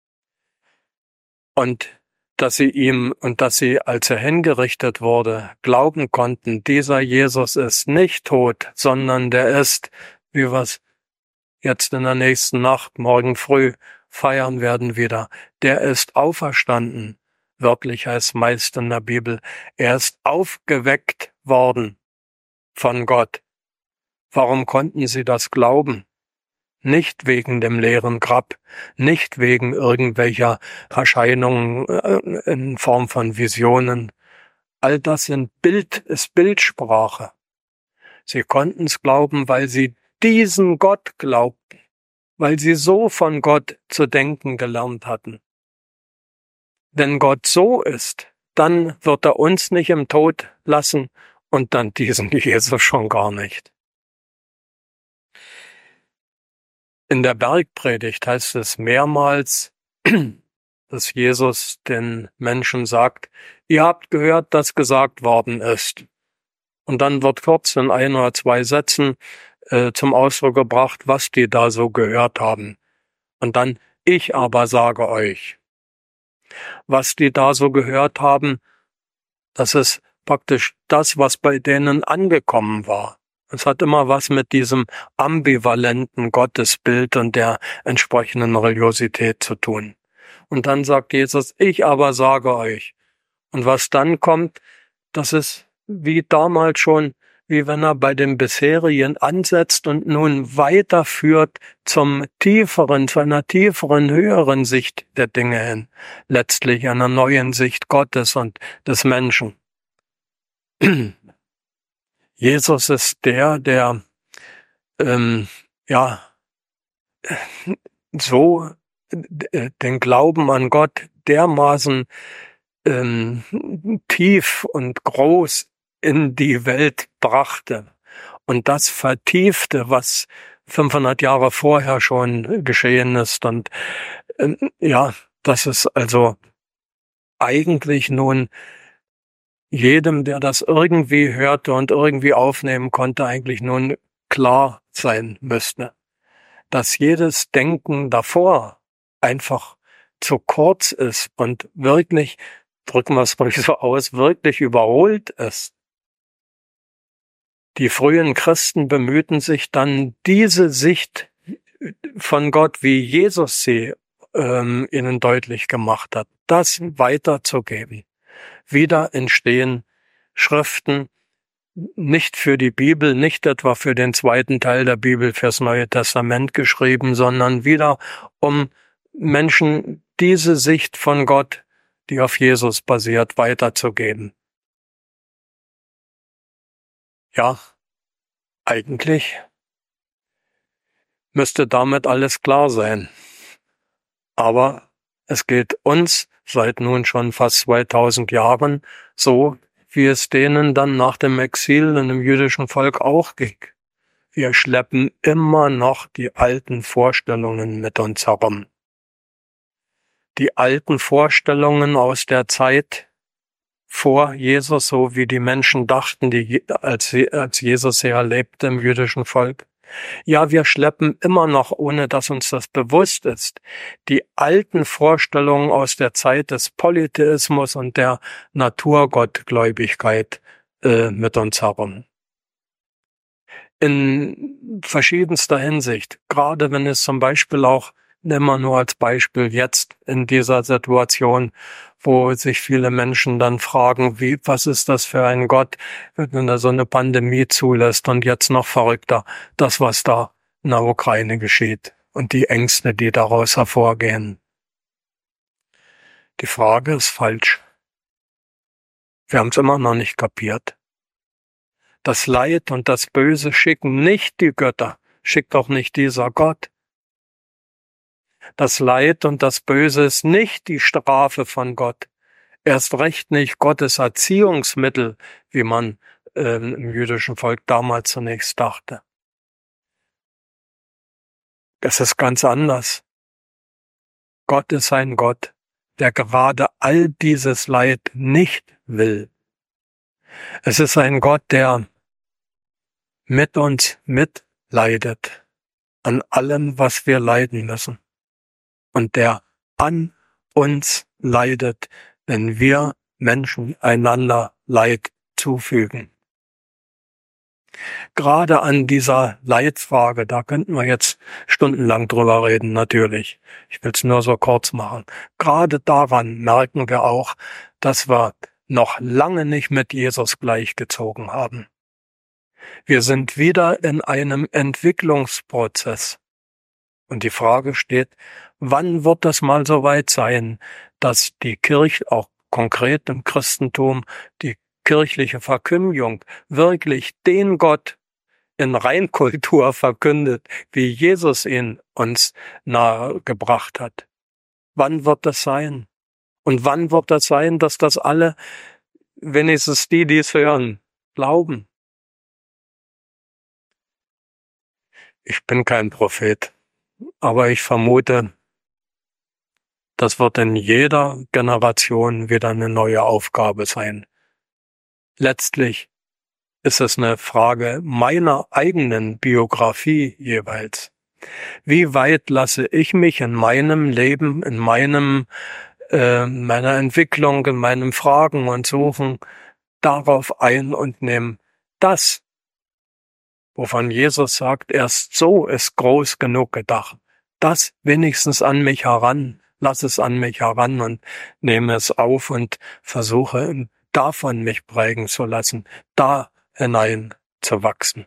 Speaker 1: Und dass sie, als er hingerichtet wurde, glauben konnten, dieser Jesus ist nicht tot, sondern der ist, wie wir es jetzt in der nächsten Nacht, morgen früh feiern werden wieder, der ist auferstanden. Wörtlich heißt meist in der Bibel, er ist aufgeweckt worden von Gott. Warum konnten sie das glauben? Nicht wegen dem leeren Grab, nicht wegen irgendwelcher Erscheinungen in Form von Visionen. All das ist Bildsprache. Sie konnten es glauben, weil sie diesen Gott glaubten, weil sie so von Gott zu denken gelernt hatten. Wenn Gott so ist, dann wird er uns nicht im Tod lassen und dann diesen Jesus schon gar nicht. In der Bergpredigt heißt es mehrmals, dass Jesus den Menschen sagt, ihr habt gehört, dass gesagt worden ist. Und dann wird kurz in 1 oder 2 Sätzen zum Ausdruck gebracht, was die da so gehört haben. Und dann, ich aber sage euch. Was die da so gehört haben, das ist praktisch das, was bei denen angekommen war. Es hat immer was mit diesem ambivalenten Gottesbild und der entsprechenden Religiosität zu tun. Und dann sagt Jesus, ich aber sage euch. Und was dann kommt, das ist wie damals schon, wie wenn er bei dem bisherigen ansetzt und nun weiterführt zu einer tieferen, höheren Sicht der Dinge hin. Letztlich einer neuen Sicht Gottes und des Menschen. Jesus ist der so den Glauben an Gott dermaßen tief und groß in die Welt brachte und das vertiefte, was 500 Jahre vorher schon geschehen ist. Und das ist also eigentlich nun jedem, der das irgendwie hörte und irgendwie aufnehmen konnte, eigentlich nun klar sein müsste, dass jedes Denken davor einfach zu kurz ist und wirklich, drücken wir es ruhig so aus, wirklich überholt ist. Die frühen Christen bemühten sich dann, diese Sicht von Gott, wie Jesus sie ihnen deutlich gemacht hat, das weiterzugeben. Wieder entstehen Schriften, nicht für die Bibel, nicht etwa für den zweiten Teil der Bibel, fürs Neue Testament geschrieben, sondern wieder, um Menschen diese Sicht von Gott, die auf Jesus basiert, weiterzugeben. Ja, eigentlich müsste damit alles klar sein. Aber es geht uns seit nun schon fast 2000 Jahren so, wie es denen dann nach dem Exil in dem jüdischen Volk auch ging. Wir schleppen immer noch die alten Vorstellungen mit uns herum. Die alten Vorstellungen aus der Zeit vor Jesus, so wie die Menschen dachten, als Jesus sie erlebte im jüdischen Volk. Ja, wir schleppen immer noch, ohne dass uns das bewusst ist, die alten Vorstellungen aus der Zeit des Polytheismus und der Naturgottgläubigkeit mit uns herum. In verschiedenster Hinsicht, gerade wenn es zum Beispiel auch, nehmen wir nur als Beispiel jetzt in dieser Situation, wo sich viele Menschen dann fragen, was ist das für ein Gott, wenn er so eine Pandemie zulässt und jetzt noch verrückter, das, was da in der Ukraine geschieht und die Ängste, die daraus hervorgehen. Die Frage ist falsch. Wir haben es immer noch nicht kapiert. Das Leid und das Böse schicken nicht die Götter, schickt auch nicht dieser Gott. Das Leid und das Böse ist nicht die Strafe von Gott. Erst recht nicht Gottes Erziehungsmittel, wie man im jüdischen Volk damals zunächst dachte. Es ist ganz anders. Gott ist ein Gott, der gerade all dieses Leid nicht will. Es ist ein Gott, der mit uns mitleidet an allem, was wir leiden müssen. Und der an uns leidet, wenn wir Menschen einander Leid zufügen. Gerade an dieser Leidfrage, da könnten wir jetzt stundenlang drüber reden, natürlich. Ich will es nur so kurz machen. Gerade daran merken wir auch, dass wir noch lange nicht mit Jesus gleichgezogen haben. Wir sind wieder in einem Entwicklungsprozess. Und die Frage steht, wann wird das mal so weit sein, dass die Kirche, auch konkret im Christentum, die kirchliche Verkündigung wirklich den Gott in Reinkultur verkündet, wie Jesus ihn uns nahegebracht hat? Wann wird das sein? Und wann wird das sein, dass das alle, wenigstens die es hören, glauben? Ich bin kein Prophet. Aber ich vermute, das wird in jeder Generation wieder eine neue Aufgabe sein. Letztlich ist es eine Frage meiner eigenen Biografie jeweils. Wie weit lasse ich mich in meinem Leben, in meiner Entwicklung, in meinem Fragen und Suchen darauf ein und nehme das, wovon Jesus sagt, erst so ist groß genug gedacht. Das wenigstens an mich heran, lass es an mich heran und nehme es auf und versuche davon mich prägen zu lassen, da hinein zu wachsen.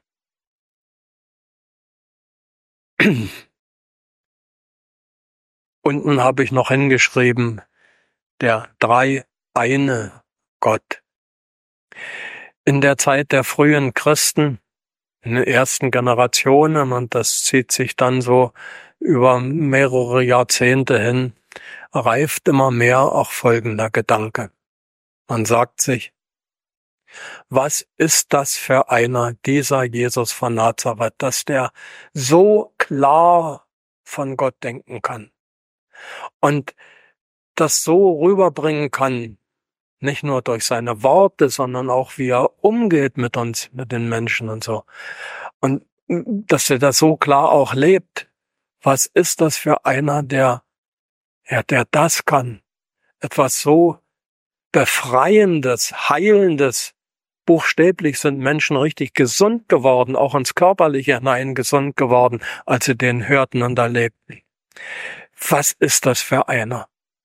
Speaker 1: Unten habe ich noch hingeschrieben, der dreieine Gott. In der Zeit der frühen Christen, in den ersten Generationen, und das zieht sich dann so über mehrere Jahrzehnte hin reift immer mehr auch folgender Gedanke. Man sagt sich, was ist das für einer, dieser Jesus von Nazareth, dass der so klar von Gott denken kann und das so rüberbringen kann, nicht nur durch seine Worte, sondern auch wie er umgeht mit uns, mit den Menschen und so. Und dass er das so klar auch lebt. Was ist das für einer, der das kann? Etwas so Befreiendes, Heilendes. Buchstäblich sind Menschen richtig gesund geworden, auch ins Körperliche hinein gesund geworden, als sie den hörten und erlebten. Was ist das für einer?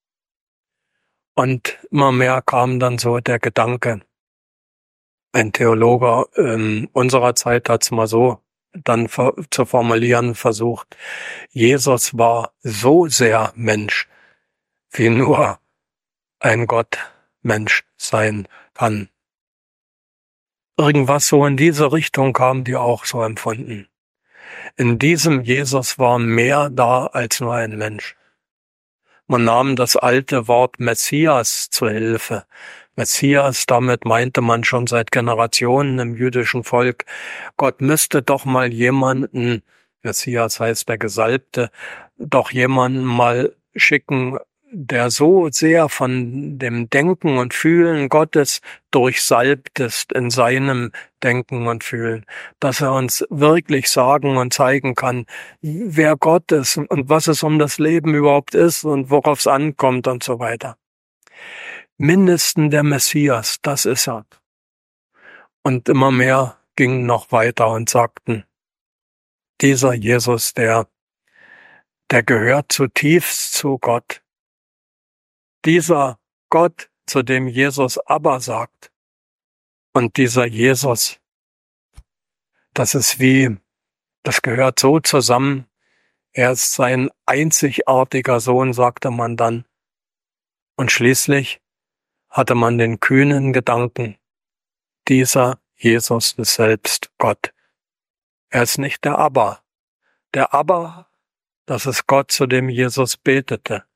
Speaker 1: Und immer mehr kam dann so der Gedanke, ein Theologe unserer Zeit hat es mal so dann zu formulieren versucht, Jesus war so sehr Mensch, wie nur ein Gott Mensch sein kann. Irgendwas so in diese Richtung haben die auch so empfunden. In diesem Jesus war mehr da als nur ein Mensch. Man nahm das alte Wort Messias zur Hilfe. Messias, damit meinte man schon seit Generationen im jüdischen Volk, Gott müsste doch mal jemanden, Messias heißt der Gesalbte, doch jemanden mal schicken, der so sehr von dem Denken und Fühlen Gottes durchsalbt ist in seinem Denken und Fühlen, dass er uns wirklich sagen und zeigen kann, wer Gott ist und was es um das Leben überhaupt ist und worauf es ankommt und so weiter. Mindestens der Messias, das ist er. Und immer mehr gingen noch weiter und sagten, dieser Jesus, der gehört zutiefst zu Gott. Dieser Gott, zu dem Jesus Abba sagt. Und dieser Jesus, das gehört so zusammen. Er ist sein einzigartiger Sohn, sagte man dann. Und schließlich hatte man den kühnen Gedanken, dieser Jesus ist selbst Gott. Er ist nicht der Abba. Der Abba, das ist Gott, zu dem Jesus betete.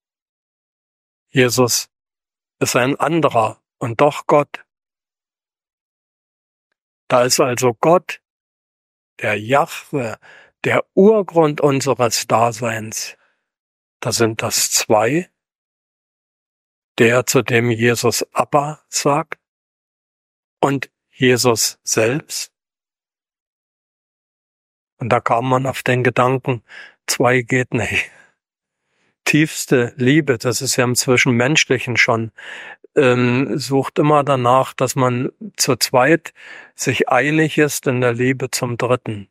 Speaker 1: Jesus ist ein anderer und doch Gott. Da ist also Gott, der Jahwe, der Urgrund unseres Daseins. Da sind das zwei, der, zu dem Jesus Abba sagt, und Jesus selbst. Und da kam man auf den Gedanken, zwei geht nicht. Tiefste Liebe, das ist ja im Zwischenmenschlichen schon, sucht immer danach, dass man zu zweit sich einig ist in der Liebe zum Dritten.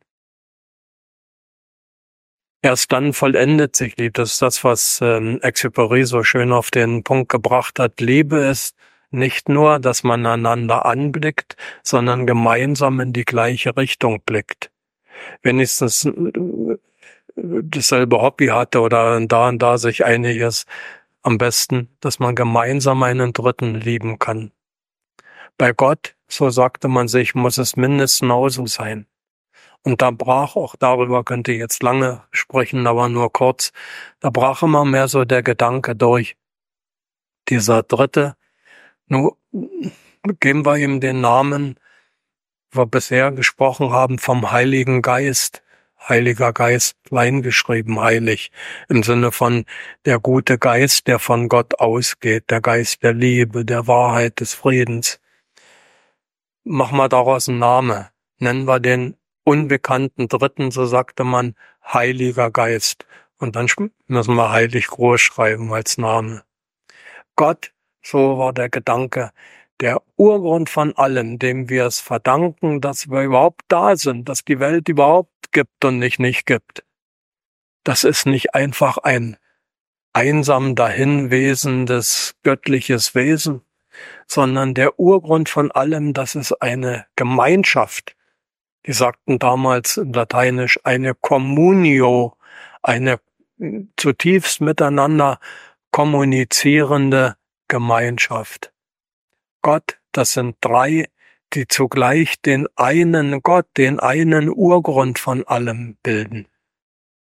Speaker 1: Erst dann vollendet sich Liebe. Das ist das, was Exupéry so schön auf den Punkt gebracht hat. Liebe ist nicht nur, dass man einander anblickt, sondern gemeinsam in die gleiche Richtung blickt. Wenigstens dasselbe Hobby hatte oder da und da sich einig ist. Am besten, dass man gemeinsam einen Dritten lieben kann. Bei Gott, so sagte man sich, muss es mindestens genauso sein. Und da brach auch, darüber könnte ich jetzt lange sprechen, aber nur kurz, da brach immer mehr so der Gedanke durch. Dieser Dritte, nun geben wir ihm den Namen, wir bisher gesprochen haben vom Heiligen Geist. Heiliger Geist, klein geschrieben, heilig, im Sinne von der gute Geist, der von Gott ausgeht, der Geist der Liebe, der Wahrheit, des Friedens. Machen wir daraus einen Namen, nennen wir den unbekannten Dritten, so sagte man, Heiliger Geist. Und dann müssen wir heilig groß schreiben als Name. Gott, so war der Gedanke, der Urgrund von allem, dem wir es verdanken, dass wir überhaupt da sind, dass die Welt überhaupt gibt und nicht gibt. Das ist nicht einfach ein einsam dahinwesendes göttliches Wesen, sondern der Urgrund von allem, das ist eine Gemeinschaft. Die sagten damals in Lateinisch eine Communio, eine zutiefst miteinander kommunizierende Gemeinschaft. Gott, das sind drei, die zugleich den einen Gott, den einen Urgrund von allem bilden.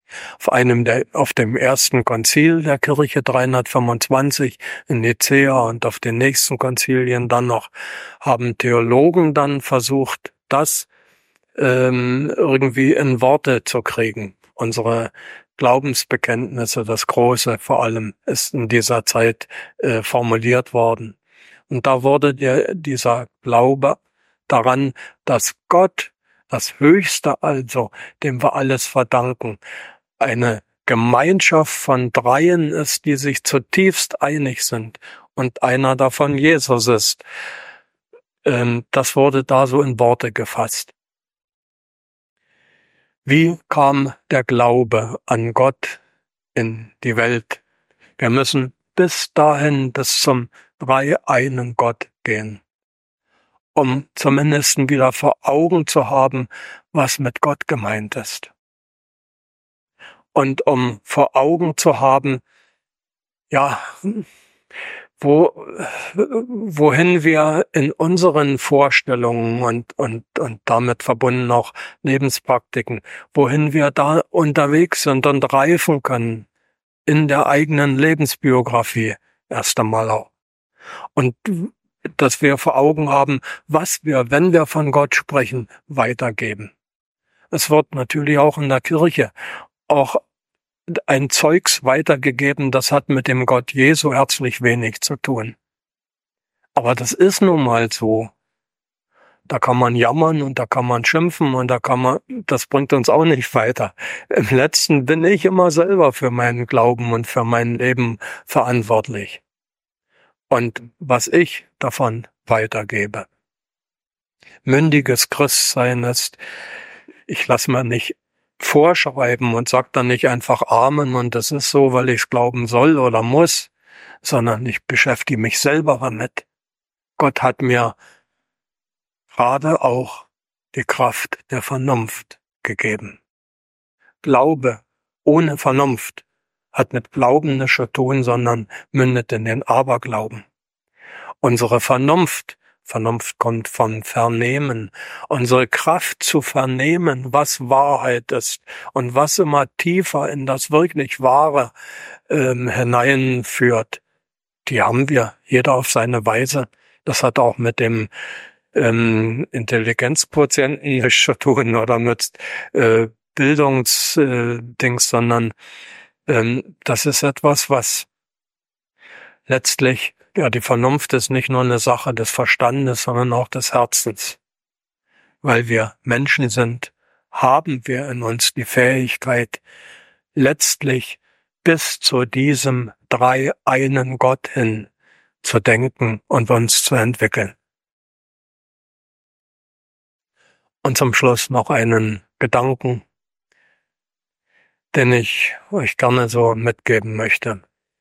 Speaker 1: Auf dem ersten Konzil der Kirche 325 in Nicäa und auf den nächsten Konzilien dann noch haben Theologen dann versucht, das irgendwie in Worte zu kriegen. Unsere Glaubensbekenntnisse, das Große vor allem, ist in dieser Zeit formuliert worden. Und da wurde dieser Glaube daran, dass Gott, das Höchste also, dem wir alles verdanken, eine Gemeinschaft von Dreien ist, die sich zutiefst einig sind und einer davon Jesus ist. Das wurde da so in Worte gefasst. Wie kam der Glaube an Gott in die Welt? Wir müssen bis dahin, bis zum dreieinen Gott gehen, um zumindest wieder vor Augen zu haben, was mit Gott gemeint ist. Und um vor Augen zu haben, ja, wohin wir in unseren Vorstellungen und damit verbunden auch Lebenspraktiken, wohin wir da unterwegs sind und reifen können in der eigenen Lebensbiografie erst einmal auch. Und dass wir vor Augen haben, was wir, wenn wir von Gott sprechen, weitergeben. Es wird natürlich auch in der Kirche auch ein Zeugs weitergegeben, das hat mit dem Gott Jesu herzlich wenig zu tun. Aber das ist nun mal so. Da kann man jammern und da kann man schimpfen und das bringt uns auch nicht weiter. Im Letzten bin ich immer selber für meinen Glauben und für mein Leben verantwortlich. Und was ich davon weitergebe. Mündiges Christsein ist, ich lasse mir nicht vorschreiben und sag dann nicht einfach Amen und das ist so, weil ich es glauben soll oder muss, sondern ich beschäftige mich selber damit. Gott hat mir gerade auch die Kraft der Vernunft gegeben. Glaube ohne Vernunft hat mit Glauben nichts zu tun, sondern mündet in den Aberglauben. Unsere Vernunft kommt vom Vernehmen. Unsere Kraft zu vernehmen, was Wahrheit ist und was immer tiefer in das wirklich Wahre hineinführt, die haben wir, jeder auf seine Weise. Das hat auch mit dem Intelligenzquotienten nichts zu tun oder mit Bildungsdings, sondern das ist etwas, was letztlich, ja, die Vernunft ist nicht nur eine Sache des Verstandes, sondern auch des Herzens. Weil wir Menschen sind, haben wir in uns die Fähigkeit, letztlich bis zu diesem dreieinen Gott hin zu denken und uns zu entwickeln. Und zum Schluss noch einen Gedanken, den ich euch gerne so mitgeben möchte.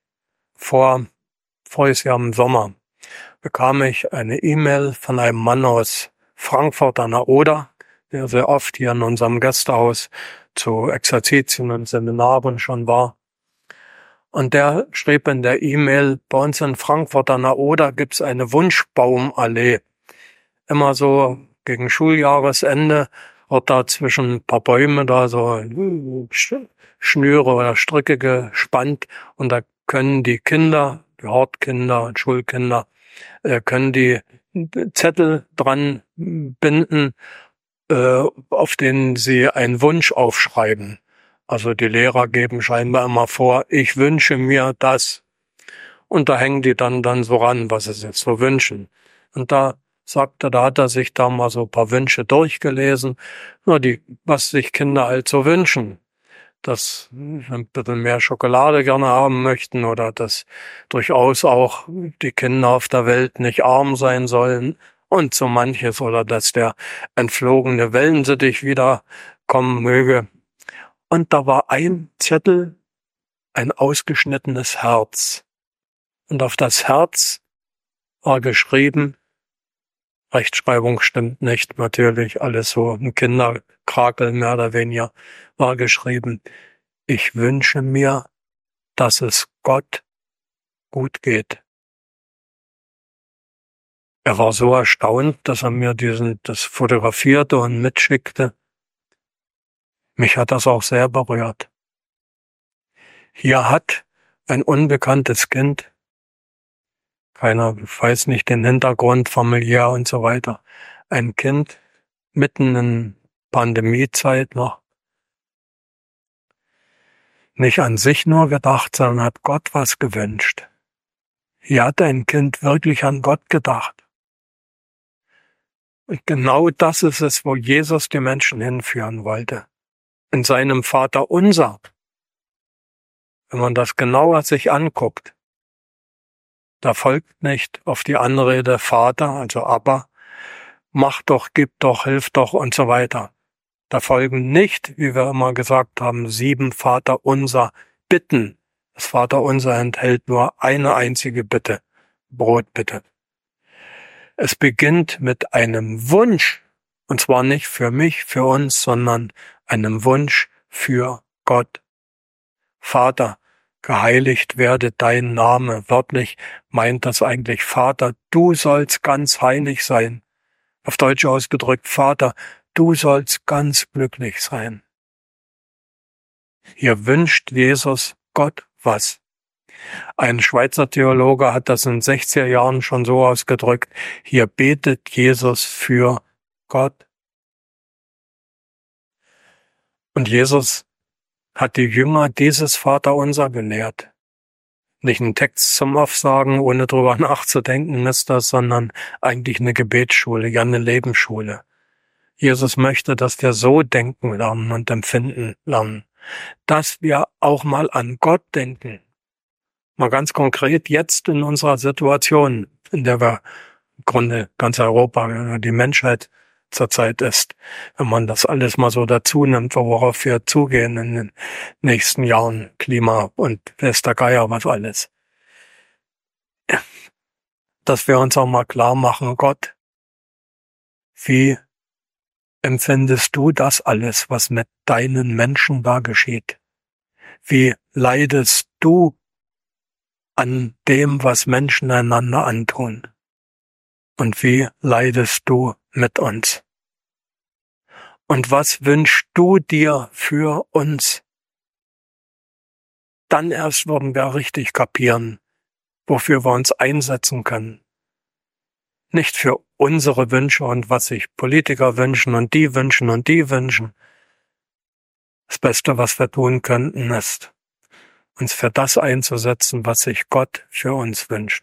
Speaker 1: Voriges Jahr im Sommer bekam ich eine E-Mail von einem Mann aus Frankfurt an der Oder, der sehr oft hier in unserem Gästehaus zu Exerzitien und Seminaren schon war. Und der schrieb in der E-Mail, bei uns in Frankfurt an der Oder gibt's eine Wunschbaumallee. Immer so gegen Schuljahresende wird da zwischen ein paar Bäume da so Schnüre oder Stricke gespannt und da können die Kinder, die Hortkinder und Schulkinder, können die Zettel dran binden, auf denen sie einen Wunsch aufschreiben. Also die Lehrer geben scheinbar immer vor, ich wünsche mir das. Und da hängen die dann so ran, was sie jetzt so wünschen. Und da hat er sich da mal so ein paar Wünsche durchgelesen, was sich Kinder halt so wünschen. Dass ein bisschen mehr Schokolade gerne haben möchten oder dass durchaus auch die Kinder auf der Welt nicht arm sein sollen und so manches oder dass der entflogene Wellensittich wieder kommen möge. Und da war ein Zettel, ein ausgeschnittenes Herz. Und auf das Herz war geschrieben, Rechtschreibung stimmt nicht, natürlich, alles so ein Kinderkrakel mehr oder weniger, war geschrieben, ich wünsche mir, dass es Gott gut geht. Er war so erstaunt, dass er mir das fotografierte und mitschickte. Mich hat das auch sehr berührt. Hier hat ein unbekanntes Kind, keiner weiß nicht den Hintergrund familiär und so weiter, ein Kind mitten in Pandemiezeit noch, nicht an sich nur gedacht, sondern hat Gott was gewünscht. Hier hat ein Kind wirklich an Gott gedacht. Und genau das ist es, wo Jesus die Menschen hinführen wollte. In seinem Vaterunser. Wenn man das genauer sich anguckt, da folgt nicht auf die Anrede Vater, also Abba, mach doch, gib doch, hilf doch und so weiter. Da folgen nicht, wie wir immer gesagt haben, 7 Vaterunser Bitten. Das Vaterunser enthält nur eine einzige Bitte, Brot bitte. Es beginnt mit einem Wunsch, und zwar nicht für mich, für uns, sondern einem Wunsch für Gott. Vater, geheiligt werde dein Name. Wörtlich meint das eigentlich Vater, du sollst ganz heilig sein. Auf Deutsch ausgedrückt, Vater, du sollst ganz glücklich sein. Hier wünscht Jesus Gott was. Ein Schweizer Theologe hat das in den 60er Jahren schon so ausgedrückt, hier betet Jesus für Gott. Und Jesus hat die Jünger dieses Vaterunser gelehrt. Nicht ein Text zum Aufsagen, ohne drüber nachzudenken ist das, sondern eigentlich eine Gebetsschule, ja eine Lebensschule. Jesus möchte, dass wir so denken lernen und empfinden lernen, dass wir auch mal an Gott denken. Mal ganz konkret jetzt in unserer Situation, in der wir im Grunde ganz Europa, die Menschheit zurzeit ist, wenn man das alles mal so dazu nimmt, worauf wir zugehen in den nächsten Jahren, Klima und weiß der Geier, was alles. Dass wir uns auch mal klar machen, Gott, wie empfindest du das alles, was mit deinen Menschen da geschieht? Wie leidest du an dem, was Menschen einander antun? Und wie leidest du mit uns? Und was wünschst du dir für uns? Dann erst würden wir richtig kapieren, wofür wir uns einsetzen können. Nicht für unsere Wünsche und was sich Politiker wünschen und die wünschen und die wünschen. Das Beste, was wir tun könnten, ist, uns für das einzusetzen, was sich Gott für uns wünscht.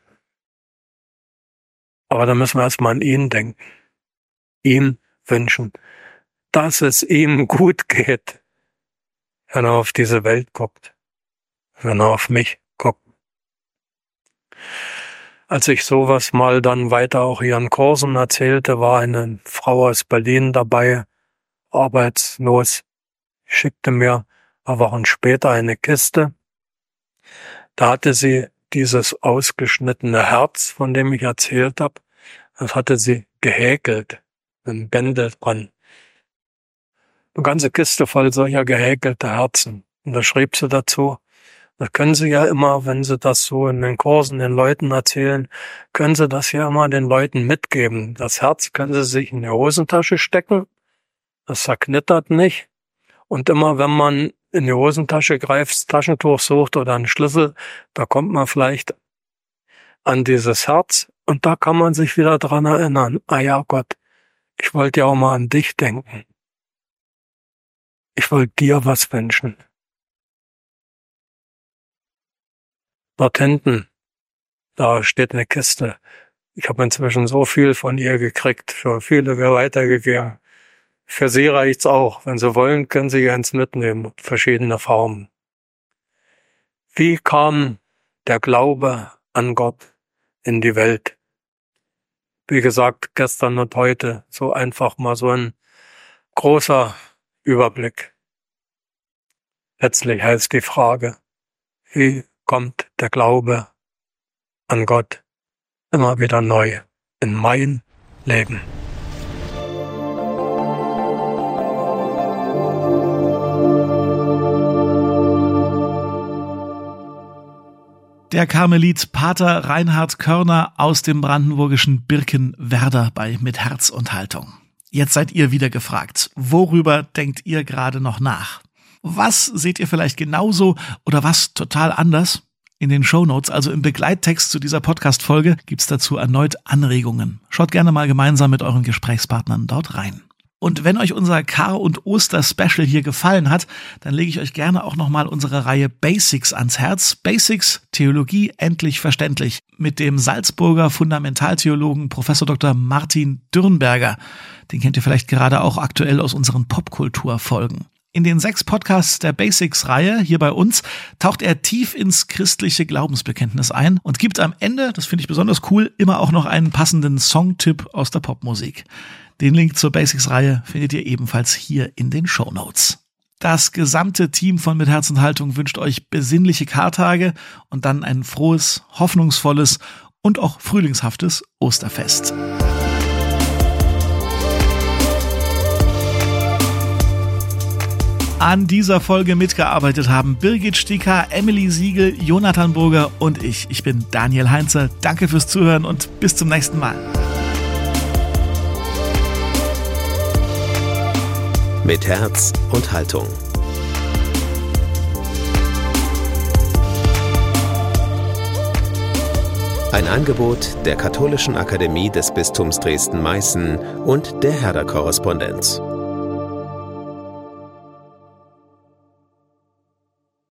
Speaker 1: Aber da müssen wir erstmal an ihn denken, ihm wünschen, dass es ihm gut geht, wenn er auf diese Welt guckt, wenn er auf mich guckt. Als ich sowas mal dann weiter auch ihren Kursen erzählte, war eine Frau aus Berlin dabei, arbeitslos, schickte mir ein paar Wochen später eine Kiste. Da hatte sie dieses ausgeschnittene Herz, von dem ich erzählt habe, das hatte sie gehäkelt, mit einem Bändel dran. Eine ganze Kiste voll solcher gehäkelter Herzen. Und da schrieb sie dazu, das können Sie ja immer, wenn Sie das so in den Kursen den Leuten erzählen, können Sie das ja immer den Leuten mitgeben. Das Herz können Sie sich in die Hosentasche stecken, das zerknittert nicht. Und immer wenn man in die Hosentasche greift, das Taschentuch sucht oder einen Schlüssel, da kommt man vielleicht an dieses Herz und da kann man sich wieder dran erinnern. Ah ja Gott, ich wollte ja auch mal an dich denken. Ich wollte dir was wünschen. Dort hinten, da steht eine Kiste. Ich habe inzwischen so viel von ihr gekriegt, für viele wir weitergegeben. Für Sie reicht's auch. Wenn Sie wollen, können Sie eins mitnehmen, verschiedene Formen. Wie kam der Glaube an Gott in die Welt? Wie gesagt, gestern und heute so einfach mal so ein großer Überblick. Letztlich heißt die Frage, wie kommt der Glaube an Gott immer wieder neu in mein Leben?
Speaker 3: Der Karmelit Pater Reinhard Körner aus dem brandenburgischen Birkenwerder bei Mit Herz und Haltung. Jetzt seid ihr wieder gefragt. Worüber denkt ihr gerade noch nach? Was seht ihr vielleicht genauso oder was total anders? In den Shownotes, also im Begleittext zu dieser Podcast-Folge, gibt's dazu erneut Anregungen. Schaut gerne mal gemeinsam mit euren Gesprächspartnern dort rein. Und wenn euch unser Kar- und Oster-Special hier gefallen hat, dann lege ich euch gerne auch nochmal unsere Reihe Basics ans Herz. Basics, Theologie endlich verständlich. Mit dem Salzburger Fundamentaltheologen Prof. Dr. Martin Dürnberger. Den kennt ihr vielleicht gerade auch aktuell aus unseren Popkultur-Folgen. In den 6 Podcasts der Basics-Reihe hier bei uns taucht er tief ins christliche Glaubensbekenntnis ein und gibt am Ende, das finde ich besonders cool, immer auch noch einen passenden Songtipp aus der Popmusik. Den Link zur Basics-Reihe findet ihr ebenfalls hier in den Shownotes. Das gesamte Team von Mit Herz und Haltung wünscht euch besinnliche Kartage und dann ein frohes, hoffnungsvolles und auch frühlingshaftes Osterfest. An dieser Folge mitgearbeitet haben Birgit Stieker, Emily Siegel, Jonathan Burger und ich. Ich bin Daniel Heinze. Danke fürs Zuhören und bis zum nächsten Mal.
Speaker 2: Mit Herz und Haltung. Ein Angebot der Katholischen Akademie des Bistums Dresden-Meißen und der Herder Korrespondenz.